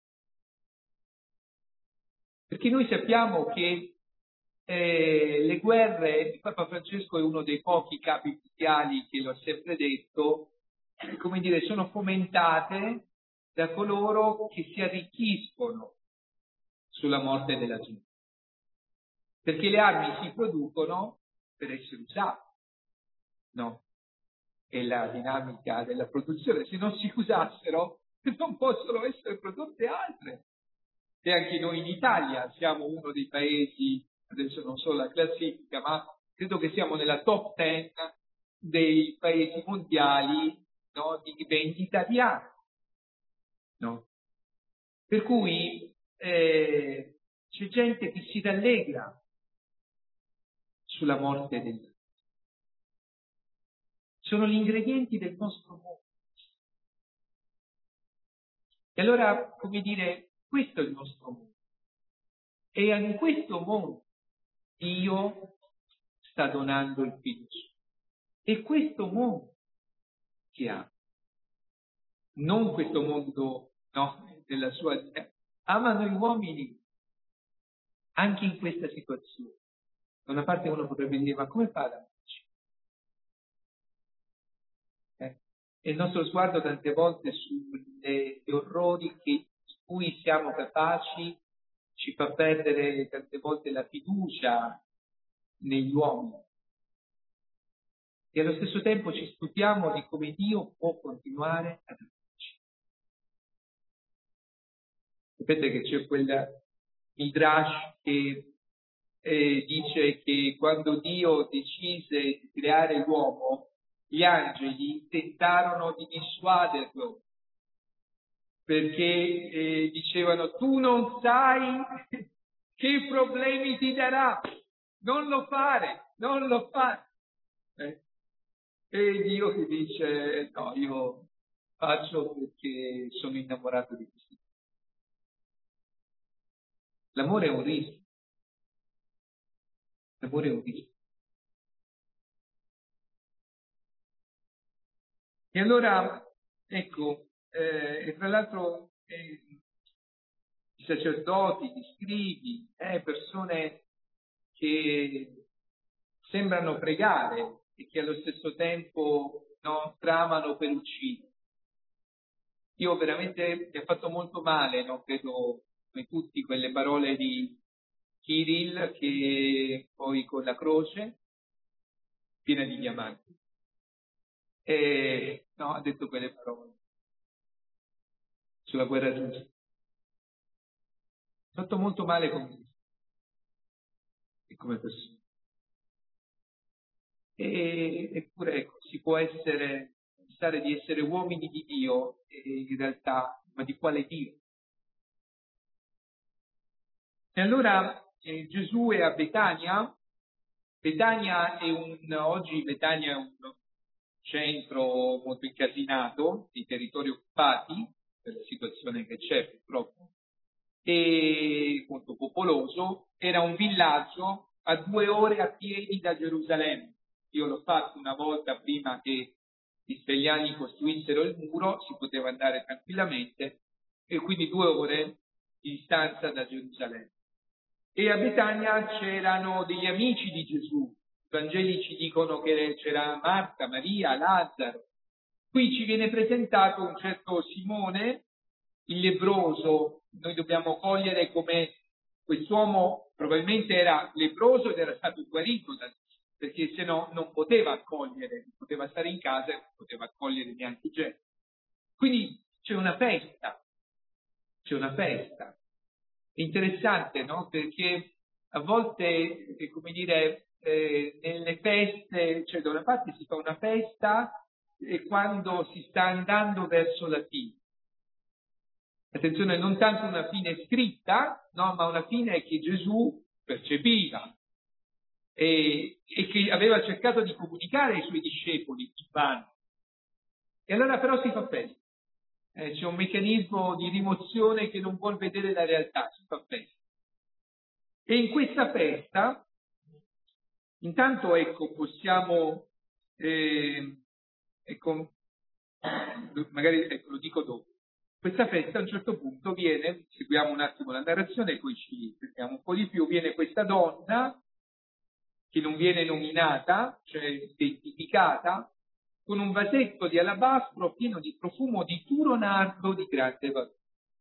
Perché noi sappiamo che eh, le guerre, il Papa Francesco è uno dei pochi capi mondiali che lo ha sempre detto, eh, come dire, sono fomentate da coloro che si arricchiscono sulla morte della gente. Perché le armi si producono per essere usate, no? È la dinamica della produzione. Se non si usassero, non possono essere prodotte altre. E anche noi in Italia siamo uno dei paesi, adesso non so la classifica, ma credo che siamo nella top ten dei paesi mondiali, no, di vendita di armi. No? Per cui eh, c'è gente che si rallegra sulla morte degli altri. Sono gli ingredienti del nostro mondo. E allora, come dire, questo è il nostro mondo. E in questo mondo Dio sta donando il figlio. E questo mondo che ha, non questo mondo, no, della sua vita, amano gli uomini anche in questa situazione. Da una parte uno potrebbe dire, ma come fa ad amarci? Eh? E il nostro sguardo tante volte sugli orrori che, di cui siamo capaci ci fa perdere tante volte la fiducia negli uomini. E allo stesso tempo ci stupiamo di come Dio può continuare ad amarci. Sapete che c'è quel Midrash che eh, dice che quando Dio decise di creare l'uomo, gli angeli tentarono di dissuaderlo, perché eh, dicevano, tu non sai che problemi ti darà, non lo fare, non lo fare. Eh? E Dio che dice, no, io faccio perché sono innamorato di questo. L'amore è un rischio. L'amore è un rischio. E allora, ecco, eh, e tra l'altro eh, i sacerdoti, gli scribi, eh, persone che sembrano pregare e che allo stesso tempo, no, tramano per uccidere. Io veramente mi ha fatto molto male, no, credo come tutti, quelle parole di Kirill che poi con la croce piena di diamanti e no, ha detto quelle parole sulla guerra giusta. Mi ha fatto molto male come, e come persona. E, eppure ecco, si può essere, pensare di essere uomini di Dio e in realtà, ma di quale Dio? E allora eh, Gesù è a Betania. Betania è un, oggi Betania è un centro molto incasinato di territori occupati, per la situazione che c'è purtroppo. e molto popoloso. Era un villaggio a due ore a piedi da Gerusalemme. Io l'ho fatto una volta prima che gli israeliani costruissero il muro, si poteva andare tranquillamente, e quindi due ore di distanza da Gerusalemme. E a Betania c'erano degli amici di Gesù. I Vangeli ci dicono che c'era Marta, Maria, Lazzaro. Qui ci viene presentato un certo Simone, il lebbroso. Noi dobbiamo cogliere come quest'uomo probabilmente era lebbroso ed era stato guarito da Gesù, perché se no non poteva accogliere, non poteva stare in casa e non poteva accogliere neanche gente. Quindi c'è una festa, c'è una festa. È interessante, no? Perché a volte, eh, come dire, eh, nelle feste, cioè da una parte si fa una festa e quando si sta andando verso la fine. Attenzione, non tanto una fine scritta, no, ma una fine che Gesù percepiva e, e che aveva cercato di comunicare ai suoi discepoli, i pani. E allora però si fa festa. Eh, c'è un meccanismo di rimozione che non vuol vedere la realtà, si fa festa. E in questa festa, intanto ecco, possiamo, eh, ecco, magari ecco, lo dico dopo. Questa festa a un certo punto viene, seguiamo un attimo la narrazione e poi ci fermiamo un po' di più, viene questa donna che non viene nominata, cioè identificata, con un vasetto di alabastro pieno di profumo di puro nardo di grande valore.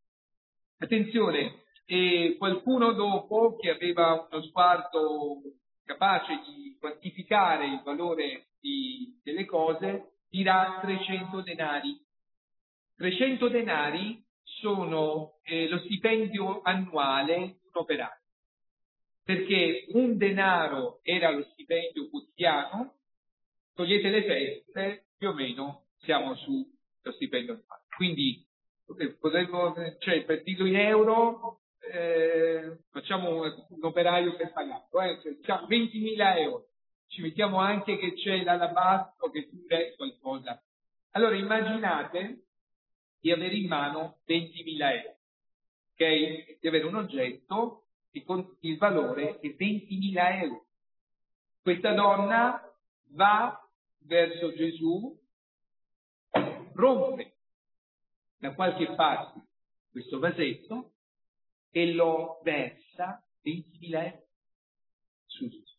Attenzione, e qualcuno dopo che aveva uno sguardo capace di quantificare il valore di, delle cose dirà trecento denari. trecento denari sono eh, lo stipendio annuale di un operaio, perché un denaro era lo stipendio quotidiano, togliete le feste, più o meno siamo sullo stipendio annuale. Quindi potremmo, cioè per dirlo in euro, eh, facciamo un, un operaio per pagarlo, eh, cioè, diciamo ventimila euro, ci mettiamo anche che c'è l'alabastro che pure qualcosa. Allora immaginate di avere in mano ventimila euro, ok? Di avere un oggetto che con il valore è ventimila euro. Questa donna va verso Gesù, rompe da qualche parte questo vasetto e lo versa ventimila euro su Gesù.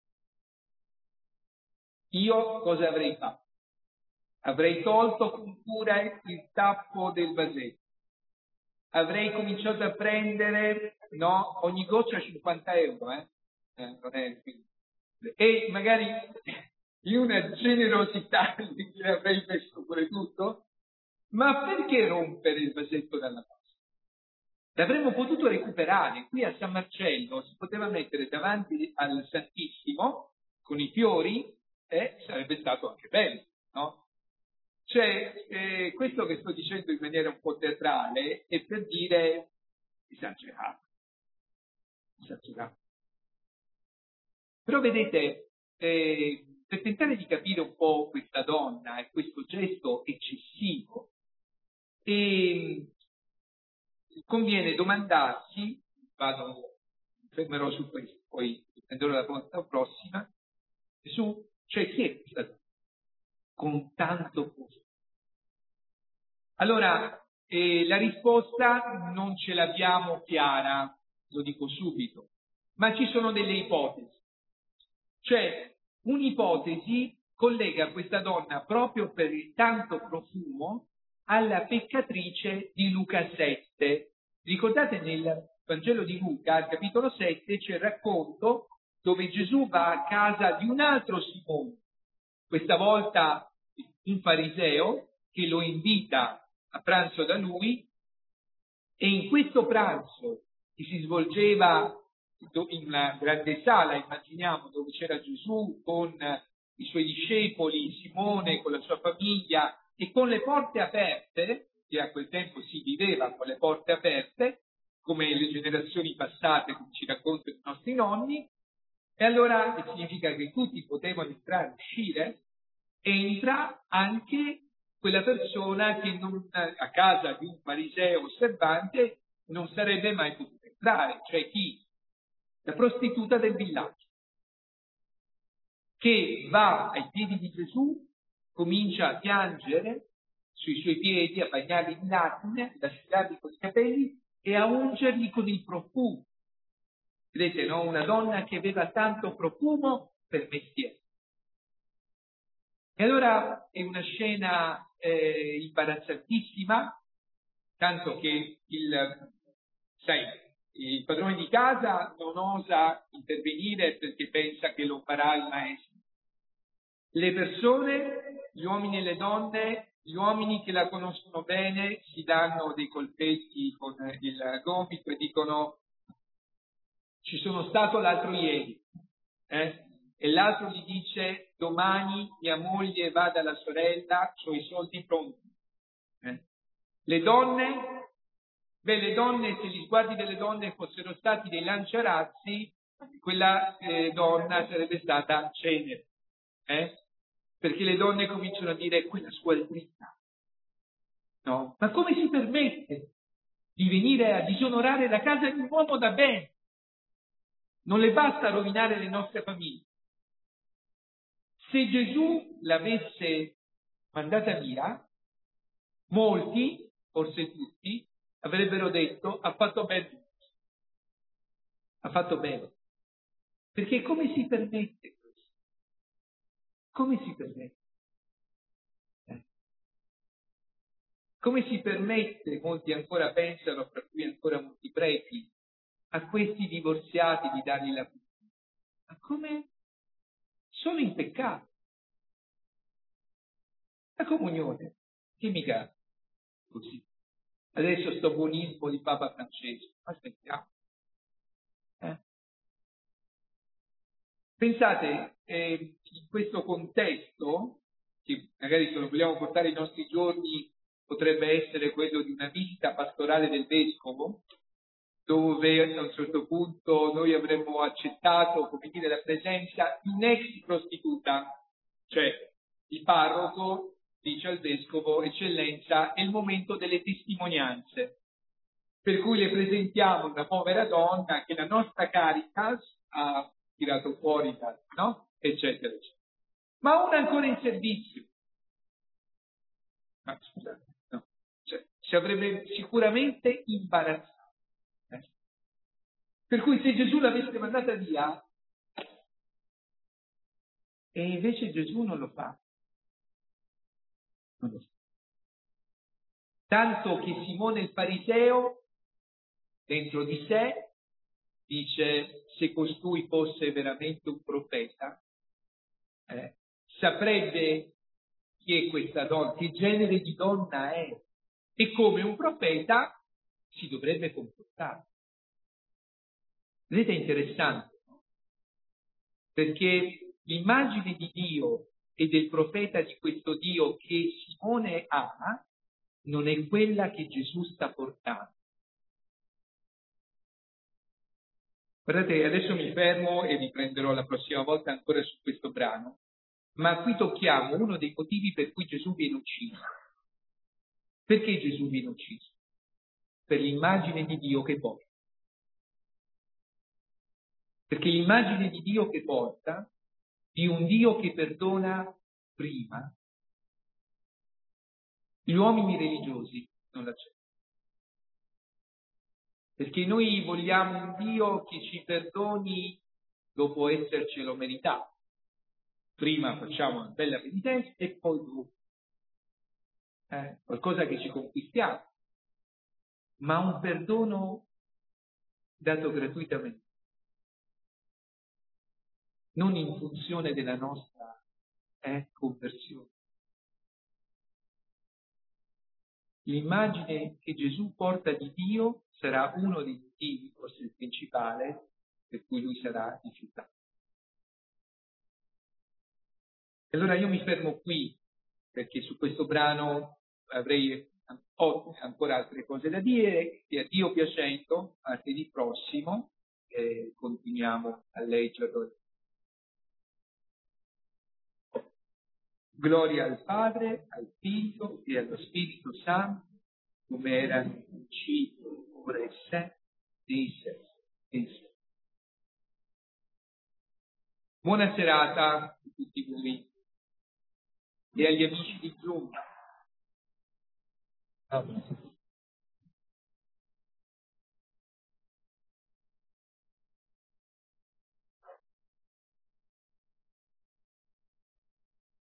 Io cosa avrei fatto? Avrei tolto con cura il tappo del vasetto. Avrei cominciato a prendere, no, ogni goccia cinquanta euro, eh? eh non è, e magari in una generosità che avrei messo pure tutto, ma perché rompere il vasetto dalla base? L'avremmo potuto recuperare. Qui a San Marcello si poteva mettere davanti al Santissimo con i fiori e sarebbe stato anche bello, no? Cioè, eh, questo che sto dicendo in maniera un po' teatrale è per dire esagerato, esagerato. Però vedete, eh, per tentare di capire un po' questa donna e questo gesto eccessivo, eh, conviene domandarsi, vado, fermerò su questo, poi prenderò la volta prossima, su, cioè chi è questa donna? Con tanto potere. Allora, eh, la risposta non ce l'abbiamo chiara, lo dico subito, ma ci sono delle ipotesi. Cioè, un'ipotesi collega questa donna proprio per il tanto profumo alla peccatrice di Luca sette. Ricordate nel Vangelo di Luca, al capitolo sette, c'è il racconto dove Gesù va a casa di un altro Simone, questa volta un fariseo, che lo invita a pranzo da lui, e in questo pranzo che si svolgeva in una grande sala, immaginiamo, dove c'era Gesù con i suoi discepoli, Simone con la sua famiglia e con le porte aperte, che a quel tempo si viveva con le porte aperte, come le generazioni passate, come ci raccontano i nostri nonni, e allora significa che tutti potevano entrare e uscire, entra anche quella persona che non, a casa di un fariseo osservante non sarebbe mai potuta entrare, cioè chi? La prostituta del villaggio, che va ai piedi di Gesù, comincia a piangere sui suoi piedi, a bagnarli in lacrime, ad asciugarli con i capelli e a ungerli con il profumo. Vedete, no? Una donna che aveva tanto profumo per mestiere. E allora è una scena eh, imbarazzantissima, tanto che il, sai, il padrone di casa non osa intervenire perché pensa che lo farà il maestro. Le persone, gli uomini e le donne, gli uomini che la conoscono bene si danno dei colpetti con il gomito e dicono: ci sono stato l'altro ieri, eh? E l'altro gli dice: domani mia moglie va dalla sorella, ho i soldi pronti. Eh? Le donne, beh, le donne, se gli sguardi delle donne fossero stati dei lanciarazzi, quella eh, donna sarebbe stata cenere, eh? Perché le donne cominciano a dire: quella sua è dritta. No? Ma come si permette di venire a disonorare la casa di un uomo da bene? Non le basta rovinare le nostre famiglie. Se Gesù l'avesse mandata via, molti, forse tutti, avrebbero detto: ha fatto bene. Ha fatto bene. Perché come si permette questo? Come si permette? Eh? Come si permette, molti ancora pensano, fra cui ancora molti preti, a questi divorziati di dargli la comunione? Ma come? Sono in peccato. La comunione, che mica così. Adesso sto buonismo di Papa Francesco, aspettiamo. Eh? Pensate, eh, in questo contesto, che magari se lo vogliamo portare ai nostri giorni, potrebbe essere quello di una visita pastorale del vescovo, dove a un certo punto noi avremmo accettato, come dire, la presenza di un'ex prostituta, cioè il parroco dice al vescovo: eccellenza, è il momento delle testimonianze, per cui le presentiamo una povera donna che la nostra Caritas ha tirato fuori, no? Eccetera, eccetera. Ma una ancora in servizio. Ma scusate, no. Cioè, ci avrebbe sicuramente imbarazzato. Eh? Per cui se Gesù l'avesse mandata via, e invece Gesù non lo fa. Non lo fa. Tanto che Simone il fariseo, dentro di sé, dice: se costui fosse veramente un profeta, eh, saprebbe chi è questa donna, che genere di donna è, e come un profeta si dovrebbe comportare. Vedete, è interessante, no? Perché l'immagine di Dio e del profeta di questo Dio che Simone ha non è quella che Gesù sta portando. Guardate, adesso mi fermo e riprenderò la prossima volta ancora su questo brano, ma qui tocchiamo uno dei motivi per cui Gesù viene ucciso. Perché Gesù viene ucciso? Per l'immagine di Dio che porta. Perché l'immagine di Dio che porta, di un Dio che perdona prima, gli uomini religiosi non l'accettano. Perché noi vogliamo un Dio che ci perdoni dopo essercelo meritato. Prima facciamo una bella penitenza e poi dopo. Eh, qualcosa che ci conquistiamo. Ma un perdono dato gratuitamente. Non in funzione della nostra eh, conversione. L'immagine che Gesù porta di Dio sarà uno dei motivi, forse il principale, per cui lui sarà rifiutato. E allora io mi fermo qui, perché su questo brano avrei ho ancora altre cose da dire, e a Dio piacendo, martedì prossimo, eh, continuiamo a leggerlo. Gloria al Padre, al Figlio e allo Spirito Santo, come era nel principio, ora e sempre, nei secoli dei secoli. Buona serata a tutti voi e agli amici di Zoom.